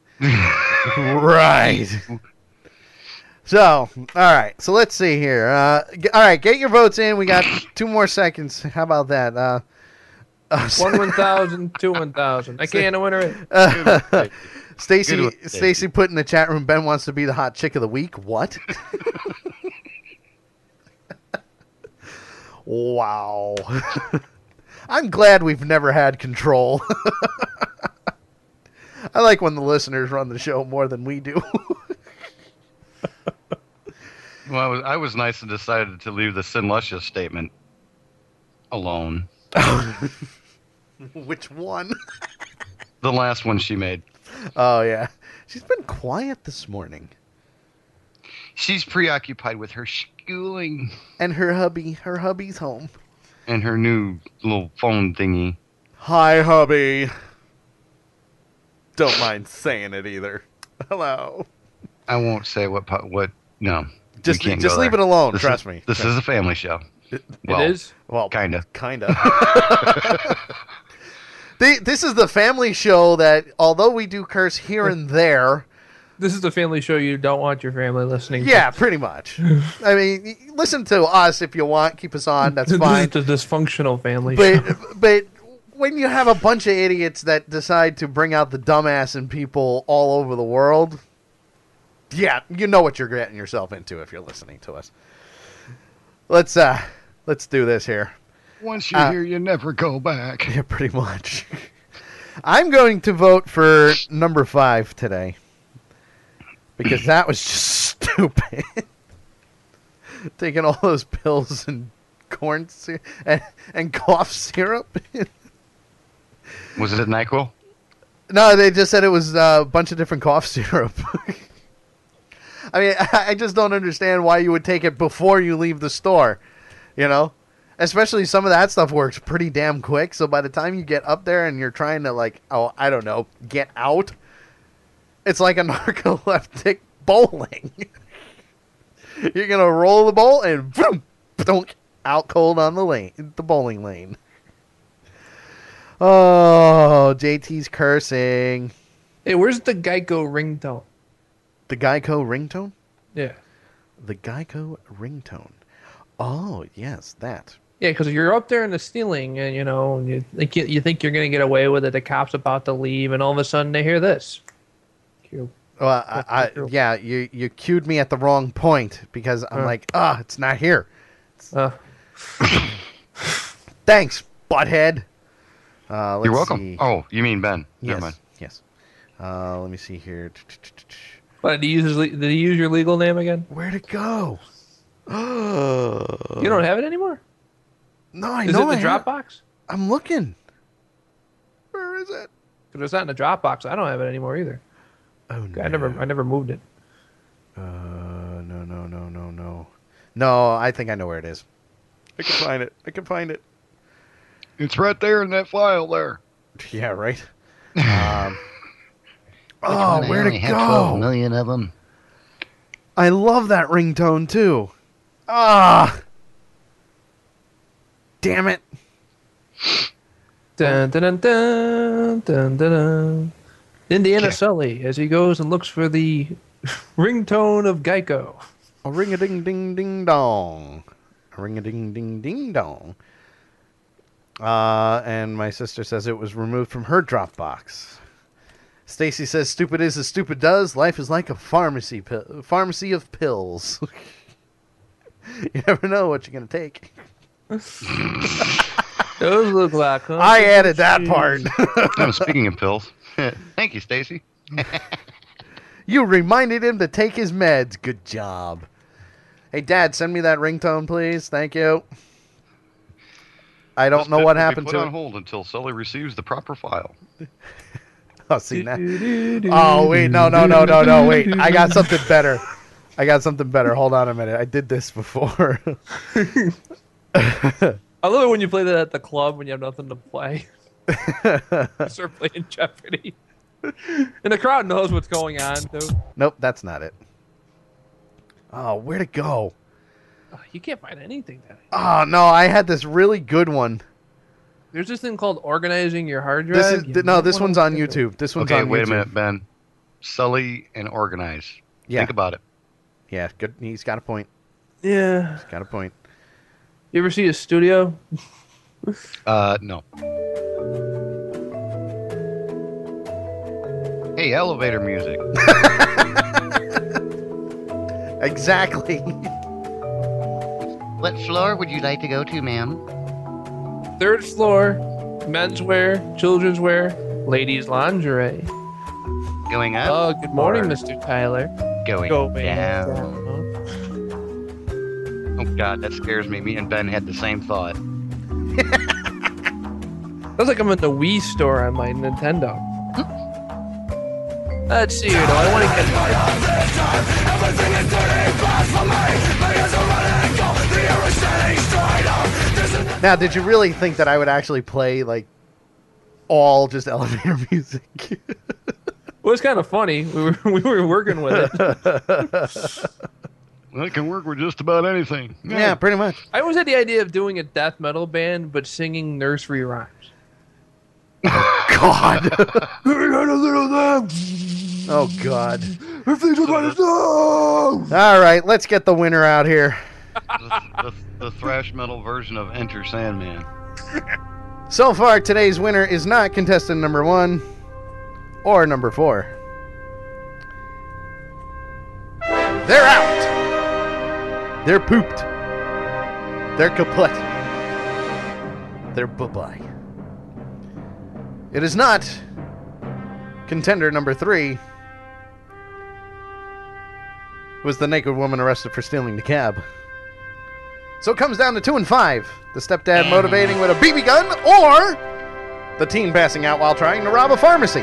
Right. So, all right. So let's see here. Uh, g- all right, get your votes in. We got two more seconds. How about that? Uh, uh, One one thousand, two one thousand. I can't win it. Uh, Stacy, Good one, Stacy. Stacy put in the chat room. Ben wants to be the hot chick of the week. What? Wow. I'm glad we've never had control. I like when the listeners run the show more than we do. Well, I was, I was nice and decided to leave the Sin Luscious statement alone. Which one? The last one she made. Oh, yeah. She's been quiet this morning. She's preoccupied with her schooling. And her hubby. Her hubby's home. And her new little phone thingy. Hi, hubby. Don't mind saying it either. Hello. I won't say what po- what. No, Just we can't just go leave there. it alone. This Trust is, me. This is a family show. It, well, it is. Well, kinda, kinda. the, this is the family show that, although we do curse here and there. This is the family show you don't want your family listening Yeah, to. pretty much. I mean, y- listen to us if you want. Keep us on. That's fine. This is the dysfunctional family But show. but when you have a bunch of idiots that decide to bring out the dumbass in people all over the world, yeah, you know what you're getting yourself into if you're listening to us. Let's uh, let's do this here. Once you're Uh, here, you never go back. Yeah, pretty much. I'm going to vote for number five today because that was just stupid. Taking all those pills and corn syrup and, and cough syrup. Was it NyQuil? No, they just said it was uh, a bunch of different cough syrup. I mean, I just don't understand why you would take it before you leave the store, you know? Especially some of that stuff works pretty damn quick, so by the time you get up there and you're trying to, like, oh, I don't know, get out, it's like a narcoleptic bowling. You're going to roll the bowl and boom, donk, out cold on the lane, the bowling lane. Oh, J T's cursing. Hey, where's the Geico ringtone? The Geico ringtone? Yeah. The Geico ringtone. Oh, yes, that. Yeah, because you're up there in the ceiling, and you know you think you, you think you're going to get away with it. The cop's about to leave, and all of a sudden they hear this. Cue. Well, I, I, yeah, you you cued me at the wrong point because I'm Uh. like, ah, it's not here. Uh. Thanks, butthead. Uh, let's You're welcome. see. Oh, you mean Ben? Yes, Never mind. yes. Uh, let me see here. What, did he use his, le- did he use your legal name again? Where'd it go? You don't have it anymore? No, I Is know it I in the have- Dropbox? I'm looking. Where is it? If it's not in the Dropbox, I don't have it anymore either. Oh no! I never, I never moved it. Uh, no, no, no, no, no. No, I think I know where it is. I can find it. I can find it. It's right there in that file there. Yeah, right. Um, oh, one? I where'd only it have twelve go? million of them. I love that ringtone too. Ah, damn it! Dun, dun, dun, dun, dun, dun, dun. Indiana Sully as he goes and looks for the ringtone of Geico. A ring a ding ding ding dong. A ring a ding ding ding dong. Uh, and my sister says it was removed from her Dropbox. Stacy says, "Stupid is as stupid does. Life is like a pharmacy pi- pharmacy of pills. You never know what you're gonna take." Those look like. Huh? I added that part. Oh, speaking of pills, thank you, Stacy. You reminded him to take his meds. Good job. Hey, Dad, send me that ringtone, please. Thank you. I don't This know bit what will be happened put to on it. hold until Sully receives the proper file. Oh, see that? Oh, wait, no, no, no, no, no, wait. I got something better. I got something better. Hold on a minute. I did this before. I love it when you play that at the club when you have nothing to play. Start playing Jeopardy. And the crowd knows what's going on, too. Nope, that's not it. Oh, where'd it go? Oh, you can't find anything that. Oh, no, I had this really good one. There's this thing called organizing your hard drive. This is You th- no, might this wanna one's on look into it. YouTube. This one's Okay, on wait YouTube. a minute, Ben. Sully and organize. Yeah. Think about it. Yeah, good. He's got a point. Yeah. He's got a point. You ever see his studio? Uh, no. Hey, elevator music. Exactly. What floor would you like to go to, ma'am? Third floor, menswear, children's wear, ladies' lingerie. Going up? Oh, good morning, or Mister Tyler. Going, Going down. down. Oh, God, that scares me. Me and Ben had the same thought. Sounds like I'm in the Wii store on my Nintendo. Let's see here, though. I want to get. Now, did you really think that I would actually play, like, all just elevator music? It was kind of funny. We were we were working with it. Well, it can work with just about anything. Yeah, yeah, pretty much. I always had the idea of doing a death metal band, but singing nursery rhymes. God. Oh, God. All right, let's get the winner out here. The, the, the thrash metal version of Enter Sandman. So far, today's winner is not contestant number one or number four. They're out. They're pooped. They're kaput. They're bye-bye. It is not contender number three. Was the naked woman arrested for stealing the cab. So it comes down to two and five. The stepdad motivating with a B B gun, or the teen passing out while trying to rob a pharmacy.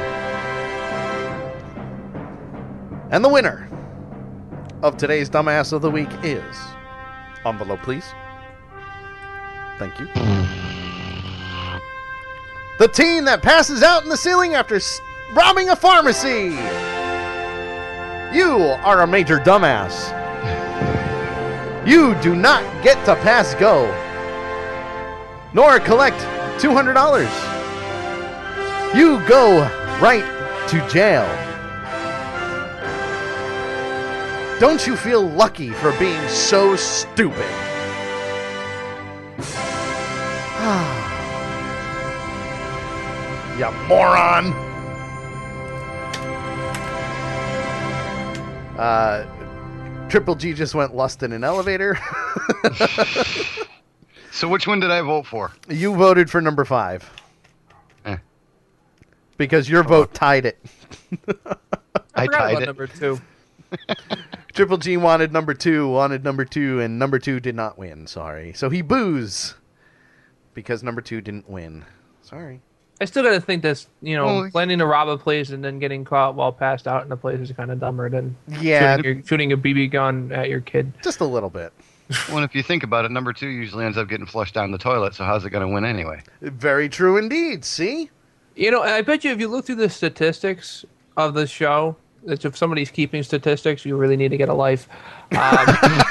And the winner of today's Dumbass of the Week is... Envelope, please. Thank you. The teen that passes out in the ceiling after s- robbing a pharmacy. You are a major dumbass. You do not get to pass go, nor collect two hundred dollars. You go right to jail. Don't you feel lucky for being so stupid? You moron. Uh, Triple G just went lust in an elevator. So which one did I vote for? You voted for number five. Eh. Because your vote tied it. I, I forgot tied about it. number two. Triple G wanted number two, wanted number two, and number two did not win. Sorry. So he boos because number two didn't win. Sorry. I still got to think this, you know, Well, planning to rob a place and then getting caught while passed out in a place is kind of dumber than Yeah. shooting, your, shooting a B B gun at your kid. Just a little bit. Well, if you think about it, number two usually ends up getting flushed down the toilet, so how's it going to win anyway? Very true indeed. See? You know, I bet you if you look through the statistics of the show, that if somebody's keeping statistics, you really need to get a life. Um,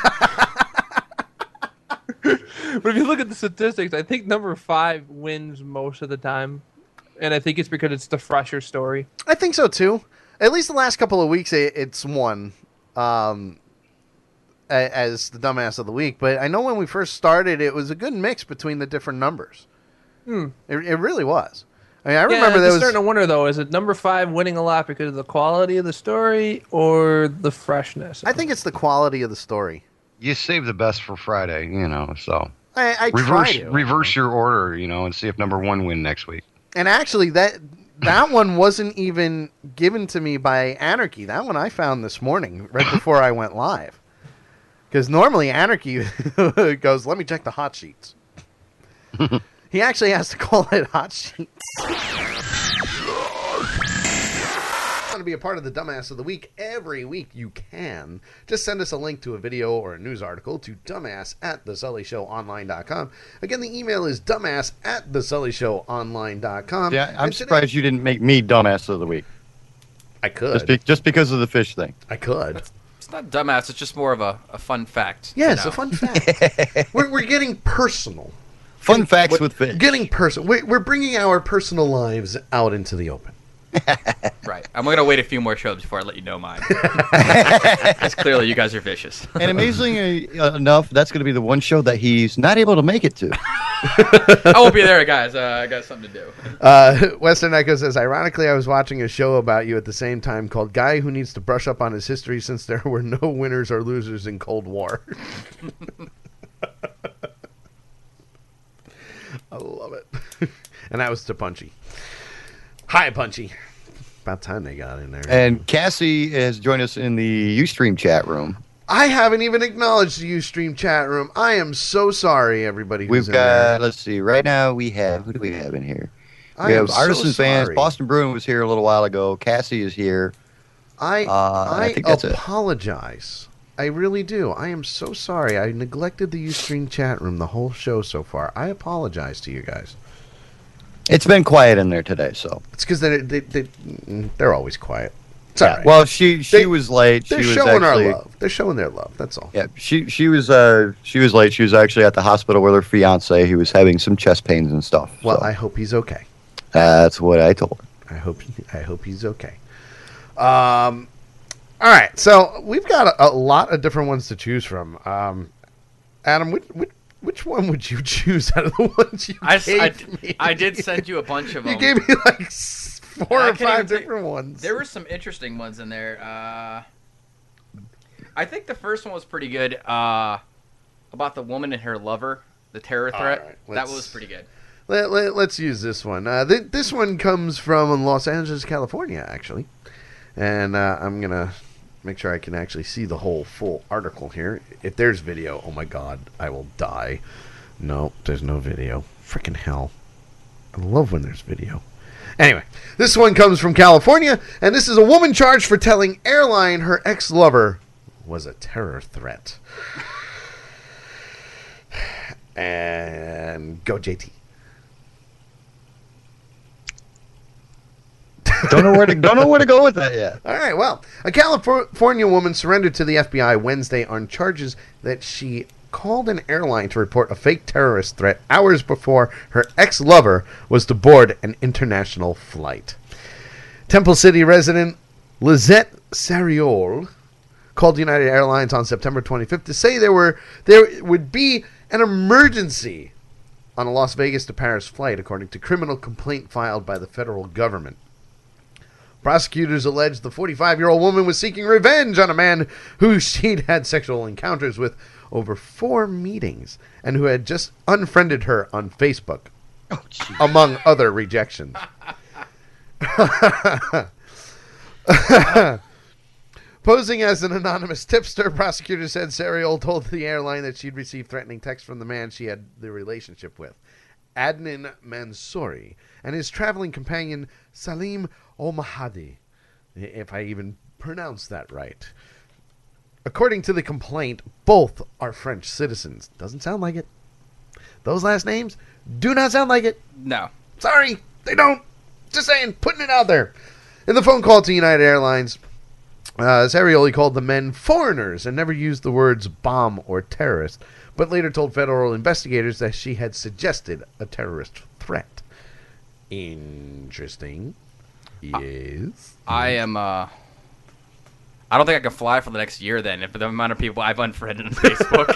but if you look at the statistics, I think number five wins most of the time. And I think it's because it's the fresher story. I think so, too. At least the last couple of weeks, it, it's won um, a- as the Dumbass of the Week. But I know when we first started, it was a good mix between the different numbers. Hmm. It, it really was. I mean, I Yeah, remember I'm there was... starting to wonder, though, is it number five winning a lot because of the quality of the story or the freshness? I think it's the quality of the story. You save the best for Friday, you know, so... I, I reverse, try to. reverse your order, you know, and see if number one win next week. And actually, that that one wasn't even given to me by Anarchy. That one I found this morning, right before I went live. Because normally Anarchy goes, let me check the hot sheets. He actually has to call it hot sheets. Want to be a part of the Dumbass of the Week every week, you can. Just send us a link to a video or a news article to dumbass at the sully show online dot com. Again, the email is dumbass at the sully show online dot com. Yeah, I'm surprised you didn't make me Dumbass of the Week. I could. Just, be, just because of the fish thing. I could. It's not dumbass, it's just more of a, a fun fact. Yeah, you it's know. a fun fact. we're, we're getting personal. Fun Getting- facts what- with fish. Getting personal. We're, we're bringing our personal lives out into the open. Right. I'm going to wait a few more shows before I let you know mine. Because clearly you guys are vicious. And amazingly enough, that's going to be the one show that he's not able to make it to. I won't be there, guys. Uh, I got something to do. Uh, Western Echo says, ironically, I was watching a show about you at the same time called Guy Who Needs to Brush Up on His History Since There Were No Winners or Losers in Cold War. I love it. And that was to Punchy. Hi, Punchy. About time they got in there. And Cassie has joined us in the Ustream chat room. I haven't even acknowledged the Ustream chat room. I am so sorry, everybody who's We've in got, there. let's see, right now we have, who do we have in here? I We am have so Artisan Fans. sorry. Boston Bruin was here a little while ago. Cassie is here. I Uh, I I, think that's it. apologize. I really do. I am so sorry. I neglected the Ustream chat room the whole show so far. I apologize to you guys. It's been quiet in there today, so. It's because they, they, they, they're always quiet. It's all Yeah, right. well, she she They- was late. They're she was showing actually, our love. They're showing their love. That's all. Yeah, she she was uh she was late. She was actually at the hospital with her fiance. He was having some chest pains and stuff. Well, so. I hope he's okay. That's what I told her. I hope I hope he's okay. Um, all right, so we've got a, a lot of different ones to choose from. Um, Adam, which, which which one would you choose out of the ones you I, gave I, me? I did send you a bunch of them. You gave me like s- four I or can't five even think- different ones. There were some interesting ones in there. Uh, I think the first one was pretty good. Uh, about the woman and her lover, the terror All threat. right, that let's- was pretty good. Let, let, let's use this one. Uh, th- this one comes from Los Angeles, California, actually. And uh, I'm going to make sure I can actually see the whole full article here. If there's video, oh my God, I will die. No, there's no video. Freaking hell. I love when there's video. Anyway, this one comes from California, and this is a woman charged for telling airline her ex-lover was a terror threat. And go J T. Don't know where to don't know where to go with that yet. All right, well, a California woman surrendered to the F B I Wednesday on charges that she called an airline to report a fake terrorist threat hours before her ex-lover was to board an international flight. Temple City resident Lizette Sariol called United Airlines on September twenty-fifth to say there were there would be an emergency on a Las Vegas to Paris flight, according to criminal complaint filed by the federal government. Prosecutors alleged the forty-five-year-old woman was seeking revenge on a man who she'd had sexual encounters with over four meetings and who had just unfriended her on Facebook, oh, among other rejections. Posing as an anonymous tipster, prosecutors said Sariol told the airline that she'd received threatening texts from the man she had the relationship with, Adnan Mansouri, and his traveling companion, Salim Omahadi, if I even pronounced that right. According to the complaint, both are French citizens. Doesn't sound like it. Those last names do not sound like it. No. Sorry, they don't. Just saying, putting it out there. In the phone call to United Airlines, uh, Sarioli called the men foreigners and never used the words bomb or terrorist, but later told federal investigators that she had suggested a terrorist threat. Interesting. Yes. I am. Uh, I don't think I can fly for the next year. Then, if the amount of people I've unfriended on Facebook,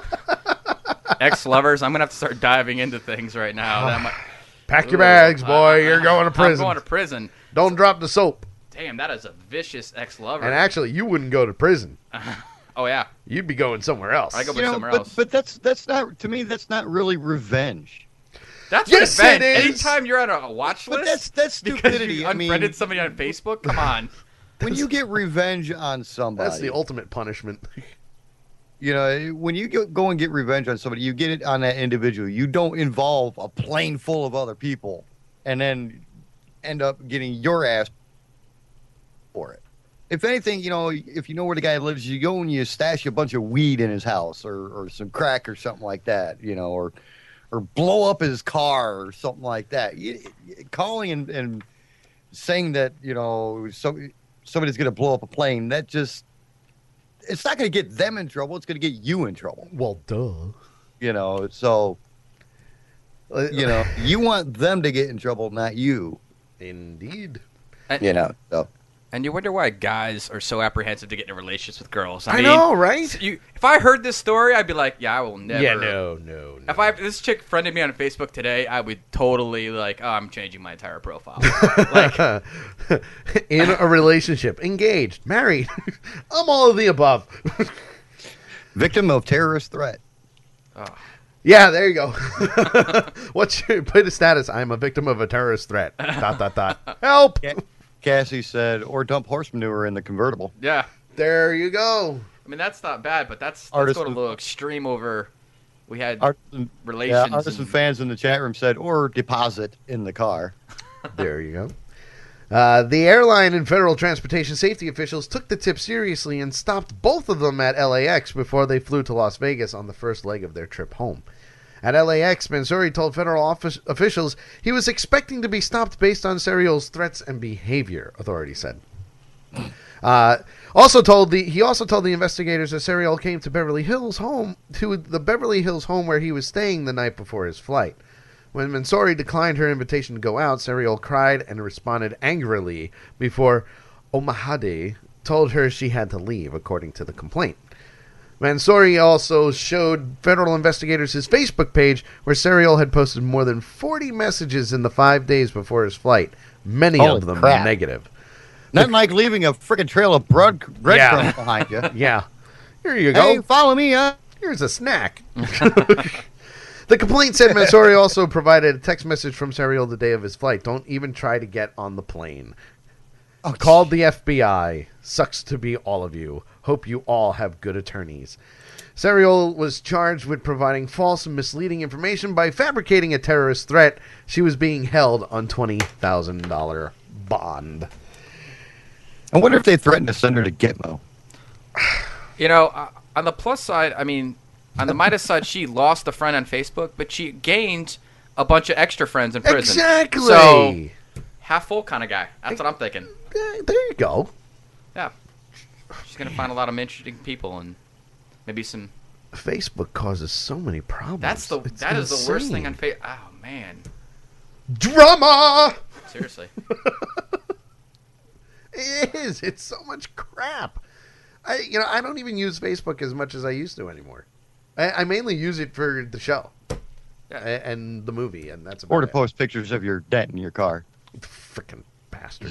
ex-lovers, I'm gonna have to start diving into things right now. That might, Pack your Ooh, bags, boy. I- I- You're going to prison. I'm going to prison. Don't drop the soap. Damn, that is a vicious ex-lover. And actually, you wouldn't go to prison. Oh yeah, you'd be going somewhere else. I go You know, somewhere but, else. but that's that's not to me. That's not really revenge. That's Yes, revenge. it is. Anytime you're on a watch list, But that's that's because stupidity. you I mean, unfriended somebody on Facebook. Come on. when you get revenge on somebody, That's the ultimate punishment. You know, when you go, go and get revenge on somebody, you get it on that individual. You don't involve a plane full of other people and then end up getting your ass for it. If anything, you know, if you know where the guy lives, you go and you stash a bunch of weed in his house or, or some crack or something like that, you know, or or blow up his car or something like that. You, calling and, and saying that, you know, so, somebody's going to blow up a plane, that just, it's not going to get them in trouble. It's going to get you in trouble. Well, duh. You know, so, you know, you want them to get in trouble, not you. Indeed. And, You know, so. and you wonder why guys are so apprehensive to get in relationships with girls. I, I mean, know, right? You, if I heard this story, I'd be like, yeah, I will never. Yeah, no, no, no. If I if this chick friended me on Facebook today, I would totally like, oh, I'm changing my entire profile. like, In a relationship, engaged, married. I'm all of the above. Victim of terrorist threat. oh. Yeah, there you go. What's your put a status? I'm a victim of a terrorist threat. Dot dot dot. Help. Cassie said, or dump horse manure in the convertible. Yeah. There you go. I mean, that's not bad, but that's, that's Artist- going a little extreme over. We had Artisan, relations. yeah, Artisan and- fans in the chat room said, or deposit in the car. There you go. Uh, the airline and federal transportation safety officials took the tip seriously and stopped both of them at L A X before they flew to Las Vegas on the first leg of their trip home. At L A X, Mansouri told federal office officials he was expecting to be stopped based on Serial's threats and behavior, authorities said. Uh, also told the he also told the investigators that Serial came to Beverly Hills home to the Beverly Hills home where he was staying the night before his flight. When Mansouri declined her invitation to go out, Serial cried and responded angrily before Omahadi told her she had to leave, according to the complaint. Mansouri also showed federal investigators his Facebook page, where Serial had posted more than forty messages in the five days before his flight, many Holy of them crap. negative. Nothing like leaving a freaking trail of bread breadcrumbs Yeah. behind you. Yeah. Here you go. Hey, follow me, huh? Here's a snack. The complaint said Mansouri also provided a text message from Serial the day of his flight. Don't even try to get on the plane. Oh, Called the F B I. Sucks to be all of you. Hope you all have good attorneys. Serial was charged with providing false and misleading information by fabricating a terrorist threat. She was being held on twenty thousand dollars bond. I wonder if they threatened to send her to Gitmo. You know, uh, on the plus side, I mean, on the minus side, she lost a friend on Facebook, but she gained a bunch of extra friends in prison. Exactly. So, half full kind of guy. That's what I'm thinking. There you go. Yeah. She's going to find a lot of interesting people and maybe some... Facebook causes so many problems. That's the It's that is the worst thing on insane. Facebook. Oh, man. Drama! Seriously. It is. It's so much crap. I, you know, I don't even use Facebook as much as I used to anymore. I, I mainly use it for the show Yeah. a- and the movie, and that's about Or to it. post pictures of your dent in your car. Frickin' bastard.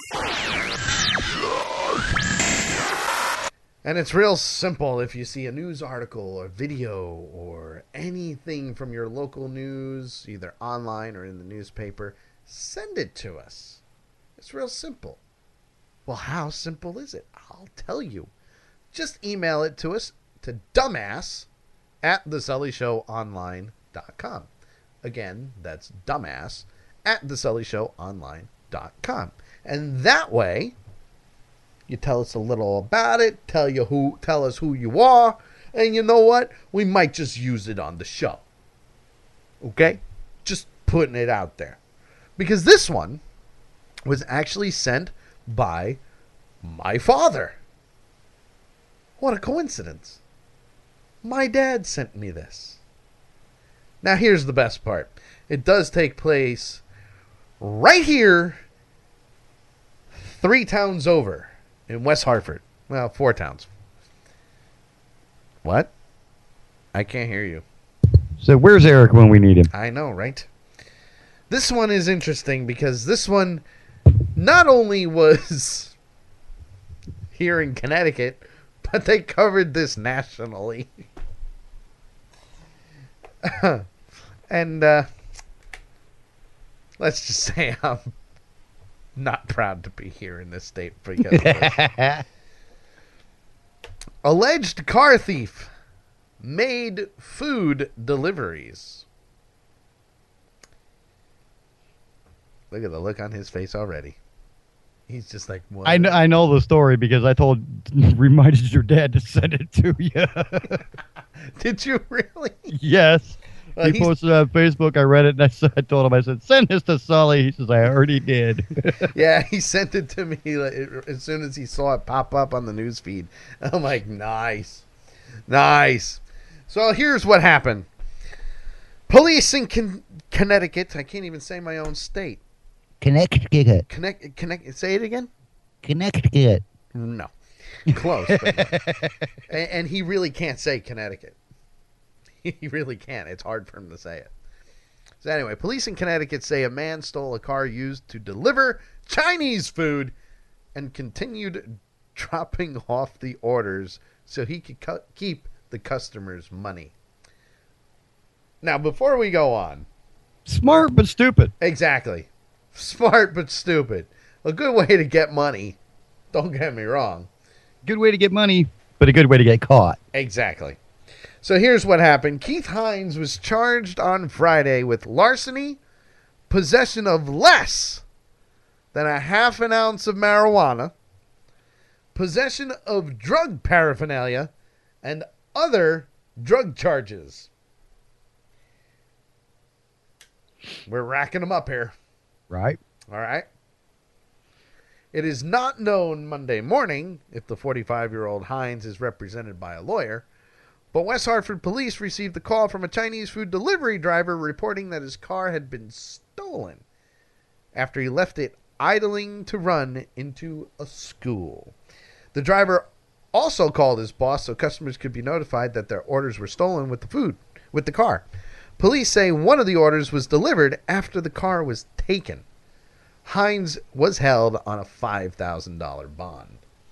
And it's real simple. If you see a news article or video or anything from your local news, either online or in the newspaper, send it to us. It's real simple. Well, how simple is it? I'll tell you. Just email it to us to dumbass at the sully show online dot com. Again, that's dumbass at the sully show online dot com. And that way, you tell us a little about it, tell you who, tell us who you are, and you know what? We might just use it on the show. Okay? Just putting it out there. Because this one was actually sent by my father. What a coincidence. My dad sent me this. Now here's the best part. It does take place right here, three towns over. In West Hartford. Well, four towns. What? I can't hear you. So where's Eric when we need him? I know, right? This one is interesting because this one not only was here in Connecticut, but they covered this nationally. And uh, let's just say I'm not proud to be here in this state because of this. Alleged car thief made food deliveries. Look at the look on his face already. He's just like, what? I know, I know the story because I told, reminded your dad to send it to you. Did you really? Yes. Well, he he's- posted it on Facebook. I read it and I, said, I told him, I said, send this to Sully. He says, I already did. Yeah, he sent it to me like, as soon as he saw it pop up on the news feed. I'm like, nice. Nice. So here's what happened. Police in Con- Connecticut, I can't even say my own state. Connecticut. Connect, connect, say it again? Connecticut. No. Close. But no. and, and he really can't say Connecticut. He really can't. It's hard for him to say it. So anyway, police in Connecticut say a man stole a car used to deliver Chinese food and continued dropping off the orders so he could cu- keep the customers' money. Now, before we go on. Smart but stupid. Exactly. Smart but stupid. A good way to get money. Don't get me wrong. Good way to get money, but a good way to get caught. Exactly. So here's what happened. Keith Hines was charged on Friday with larceny, possession of less than a half an ounce of marijuana, possession of drug paraphernalia, and other drug charges. We're racking them up here. Right. All right. It is not known Monday morning if the forty-five-year-old Hines is represented by a lawyer, but West Hartford police received a call from a Chinese food delivery driver reporting that his car had been stolen after he left it idling to run into a school. The driver also called his boss so customers could be notified that their orders were stolen with the food, with the car. Police say one of the orders was delivered after the car was taken. Hines was held on a five thousand dollars bond.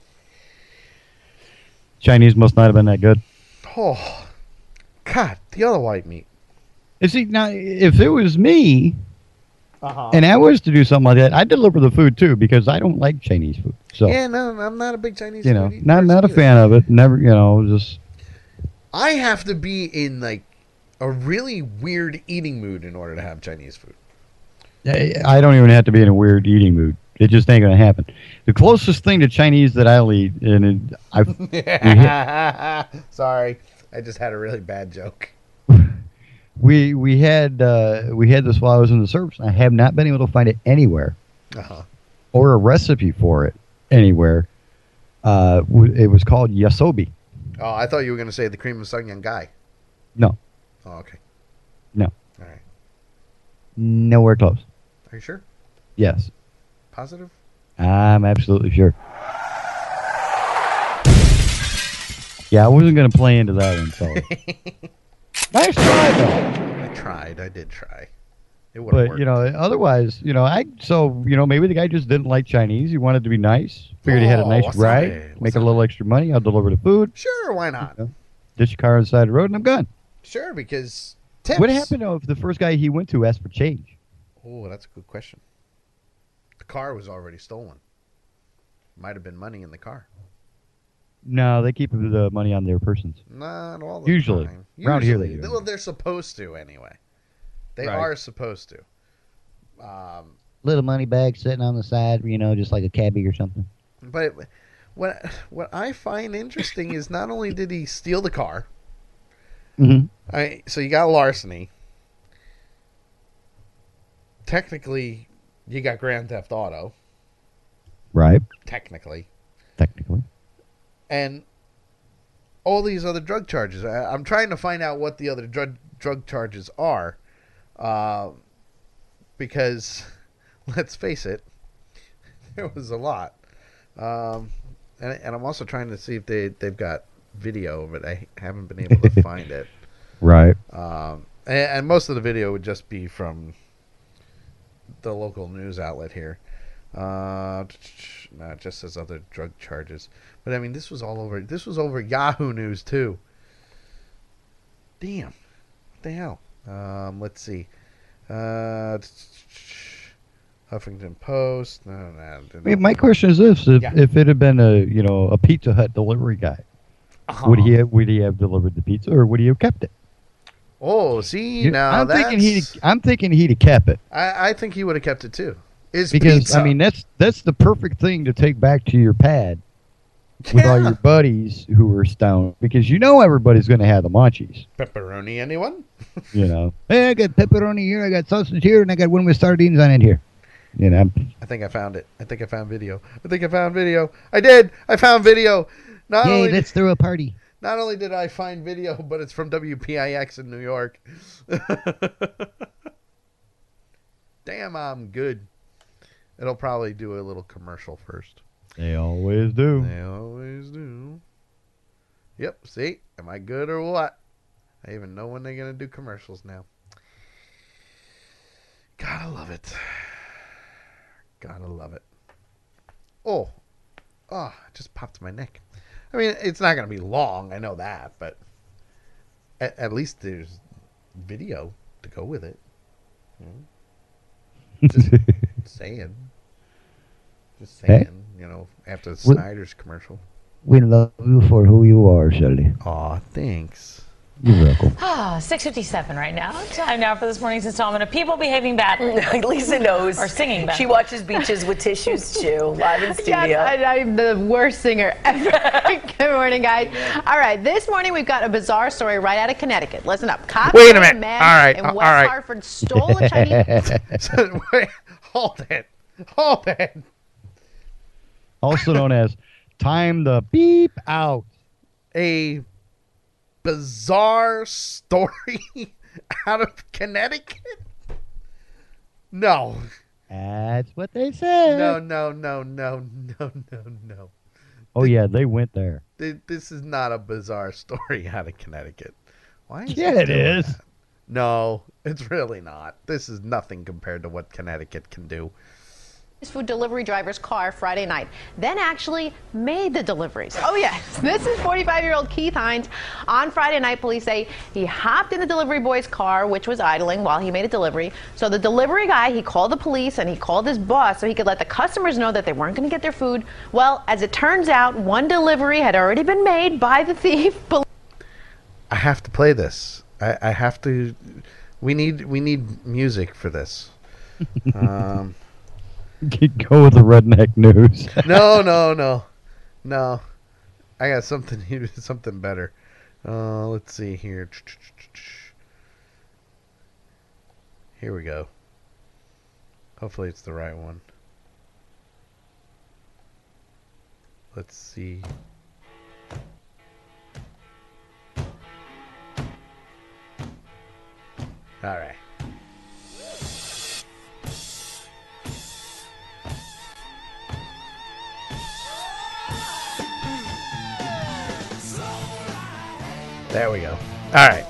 Chinese must not have been that good. Oh, God, the other white meat. You see, now, if it was me, Uh-huh. and I was to do something like that, I'd deliver the food, too, because I don't like Chinese food. So, Yeah, no, I'm not a big Chinese you know, food not person not a either. fan of it. Never, you know, just... I have to be in, like, a really weird eating mood in order to have Chinese food. I I don't even have to be in a weird eating mood. It just ain't going to happen. The closest thing to Chinese that I'll eat, and it, I've... we had- Sorry, I just had a really bad joke. We we had uh, we had this while I was in the service. I have not been able to find it anywhere, Uh-huh. or a recipe for it anywhere. Uh, w- it was called yasobi. Oh, I thought you were going to say the cream of Sungyeon guy. No, Oh, okay. no, All right. nowhere close. Are you sure? Yes, Positive? I'm absolutely sure. Yeah, I wasn't going to play into that one. So nice try, though. I tried. I did try. It would have But worked. you know, otherwise, you know, I so you know maybe the guy just didn't like Chinese. He wanted to be nice. Figured he had a Oh, nice what's ride, that? make a little extra money. I'll deliver the food. Sure, why not? Ditch your car on the side of the road, and I'm gone. Sure, because tips. What happened though if the first guy he went to asked for change? Oh, that's a good question. The car was already stolen. Might have been money in the car. No, they keep the money on their persons. Not all the Usually, time. around here they Usually. do. Well, they're supposed to anyway. They Right. are supposed to. Um, Little money bag sitting on the side, you know, just like a cabbie or something. but what what I find interesting is not only did he steal the car, Mhm. I so you got larceny. Technically, you got Grand Theft Auto. Right. Technically. Technically. And all these other drug charges. I, I'm trying to find out what the other drug drug charges are, uh, because let's face it, there was a lot. Um, and, and I'm also trying to see if they they've got video, but I haven't been able to find it. Right. Um, and, and most of the video would just be from the local news outlet here. Uh, no, it just says other drug charges. But I mean, this was all over. This was over Yahoo News too. Damn, what the hell? Um, let's see. Uh, Huffington Post. No, no, no. I mean, my question is this: if, Yeah. if it had been a you know a Pizza Hut delivery guy, Uh-huh. would he have, would he have delivered the pizza or would he have kept it? Oh, see You- now I'm that's. thinking he I'm thinking he'd have kept it I, I think he would have kept it too. Is because pizza. I mean that's that's the perfect thing to take back to your pad with all your buddies who are stoned because you know everybody's going to have the munchies. Pepperoni, anyone? You know, hey, I got pepperoni here, I got sausage here, and I got one with sardines on it here. You know, I think I found it. I think I found video. I think I found video. I did. I found video. Not Yay, only let's throw a party. not only did I find video, but it's from W P I X in New York. Damn, I'm good. It'll probably do a little commercial first. they always do. They always do. Yep. See, am I good or what? I even know when they're gonna do commercials now. Gotta love it. Gotta love it. Oh, oh, it just popped my neck. I mean, it's not gonna be long. I know that, but at, at least there's video to go with it. Hmm. Just saying. Just Hey. saying. You know, after the What- Snyder's commercial. We love you for who you are, Shirley. Aw, thanks. You're welcome. Ah, six fifty-seven right now. Time now for this morning's installment of People Behaving Badly. Lisa knows. Or singing badly. She watches Beaches with Tissues, too, live in studio. Yes, I, I'm the worst singer ever. Good morning, guys. All right, this morning we've got a bizarre story right out of Connecticut. Listen up. Cops Wait a say minute. man All right, in all West right. Hartford stole a Chinese... So, wait, hold it. Hold it. also known as Time the Beep Out. A bizarre story out of Connecticut? No. That's what they said. No, no, no, no, no, no, no. Oh, yeah, they went there. This is not a bizarre story out of Connecticut. Why is Yeah, he it doing is. that? No, it's really not. This is nothing compared to what Connecticut can do. His food delivery driver's car Friday night, then actually made the deliveries. Oh yes, this is forty-five-year-old Keith Hines. On Friday night, police say he hopped in the delivery boy's car, which was idling while he made a delivery. So the delivery guy, he called the police and he called his boss so he could let the customers know that they weren't going to get their food. Well, as it turns out, one delivery had already been made by the thief. I have to play this. I, I have to. We need we need music for this. Um, Go with the redneck news. no, no, no, no. I got something something better. Uh, let's see here. Here we go. Hopefully it's the right one. Let's see. All right. There we go. All right.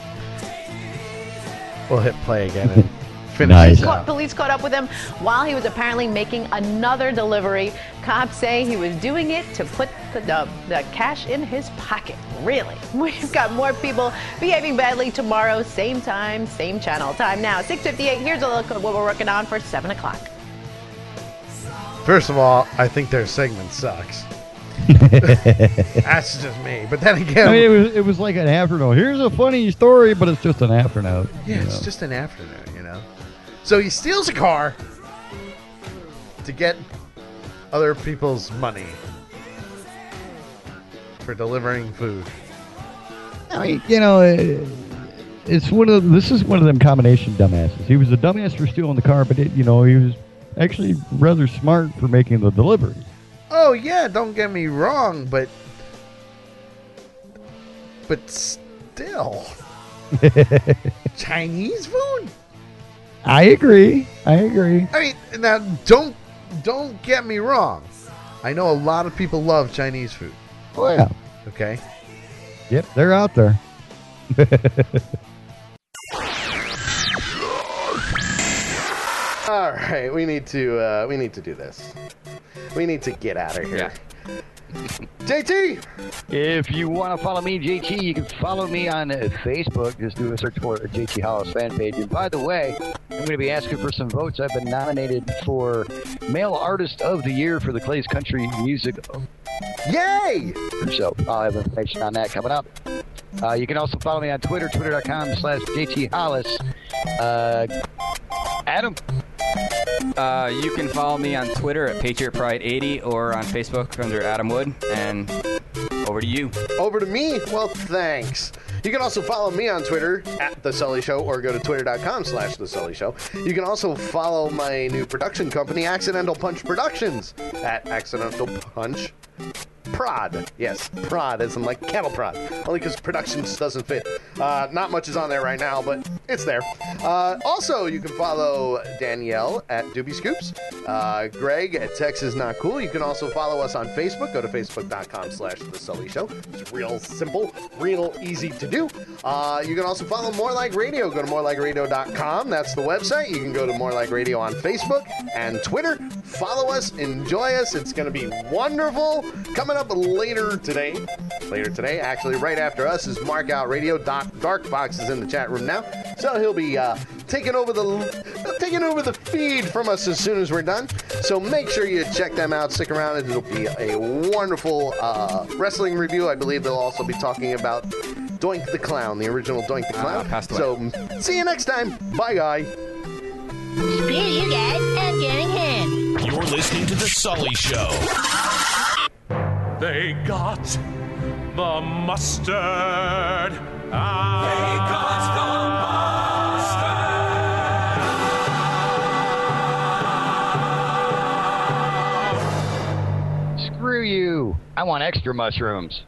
We'll hit play again and finish Nice. this out. Police caught up with him while he was apparently making another delivery. Cops say he was doing it to put the, the, the cash in his pocket. Really? We've got more people behaving badly tomorrow, same time, same channel. Time now, six fifty-eight. Here's a look at what we're working on for seven o'clock. First of all, I think their segment sucks. That's just me. But then again, I mean, it was it was like an afternote. Here's a funny story, but it's just an afternote. yeah, you it's know. just an afternoon, you know. So he steals a car to get other people's money for delivering food. I mean, you know, it, it's one of this is one of them combination dumbasses. He was a dumbass for stealing the car, but it, you know, he was actually rather smart for making the delivery. Oh yeah, don't get me wrong, but but still, Chinese food. I agree. I agree. I mean, now don't don't get me wrong. I know a lot of people love Chinese food. Oh yeah. Okay. Yep, they're out there. All right, we need to uh, we need to do this. We need to get out of here. J T! If you want to follow me, J T, you can follow me on uh, Facebook. Just do a search for a J T Hollis fan page. And by the way, I'm going to be asking for some votes. I've been nominated for Male Artist of the Year for the Clay's Country Music. Yay! So I'll have information on that coming up. Uh, you can also follow me on Twitter, twitter.com slash JT Hollis. Uh, Adam? Uh, you can follow me on Twitter at Patriot Pride eighty or on Facebook under Adam Wood. And over to you. Over to me? Well, thanks. You can also follow me on Twitter at The Sully Show or go to twitter.com slash The Sully Show. You can also follow my new production company, Accidental Punch Productions, at Accidental Punch Prod. Yes, prod, as in like cattle prod. Only because productions doesn't fit. Uh, not much is on there right now, but it's there. Uh, also, you can follow Danielle at Doobie Scoops, uh, Greg at Texas Not Cool. You can also follow us on Facebook. Go to facebook.com slash The Sully Show. It's real simple, real easy to do. Uh, you can also follow More Like Radio. Go to more like radio dot com. That's the website. You can go to More Like Radio on Facebook and Twitter. Follow us, enjoy us. It's going to be wonderful. Coming up later today, later today, actually right after us, is Mark Out Radio. Doc, Dark Fox is in the chat room now, so he'll be uh, taking over the uh, taking over the feed from us as soon as we're done. So make sure you check them out. Stick around; it'll be a wonderful uh, wrestling review. I believe they'll also be talking about Doink the Clown, the original Doink the Clown. Uh, passed away. So see you next time. Bye, guy. Screw you guys, I'm getting him. You're listening to The Sully Show. They got the mustard. Ah. They got the mustard. I want extra mushrooms.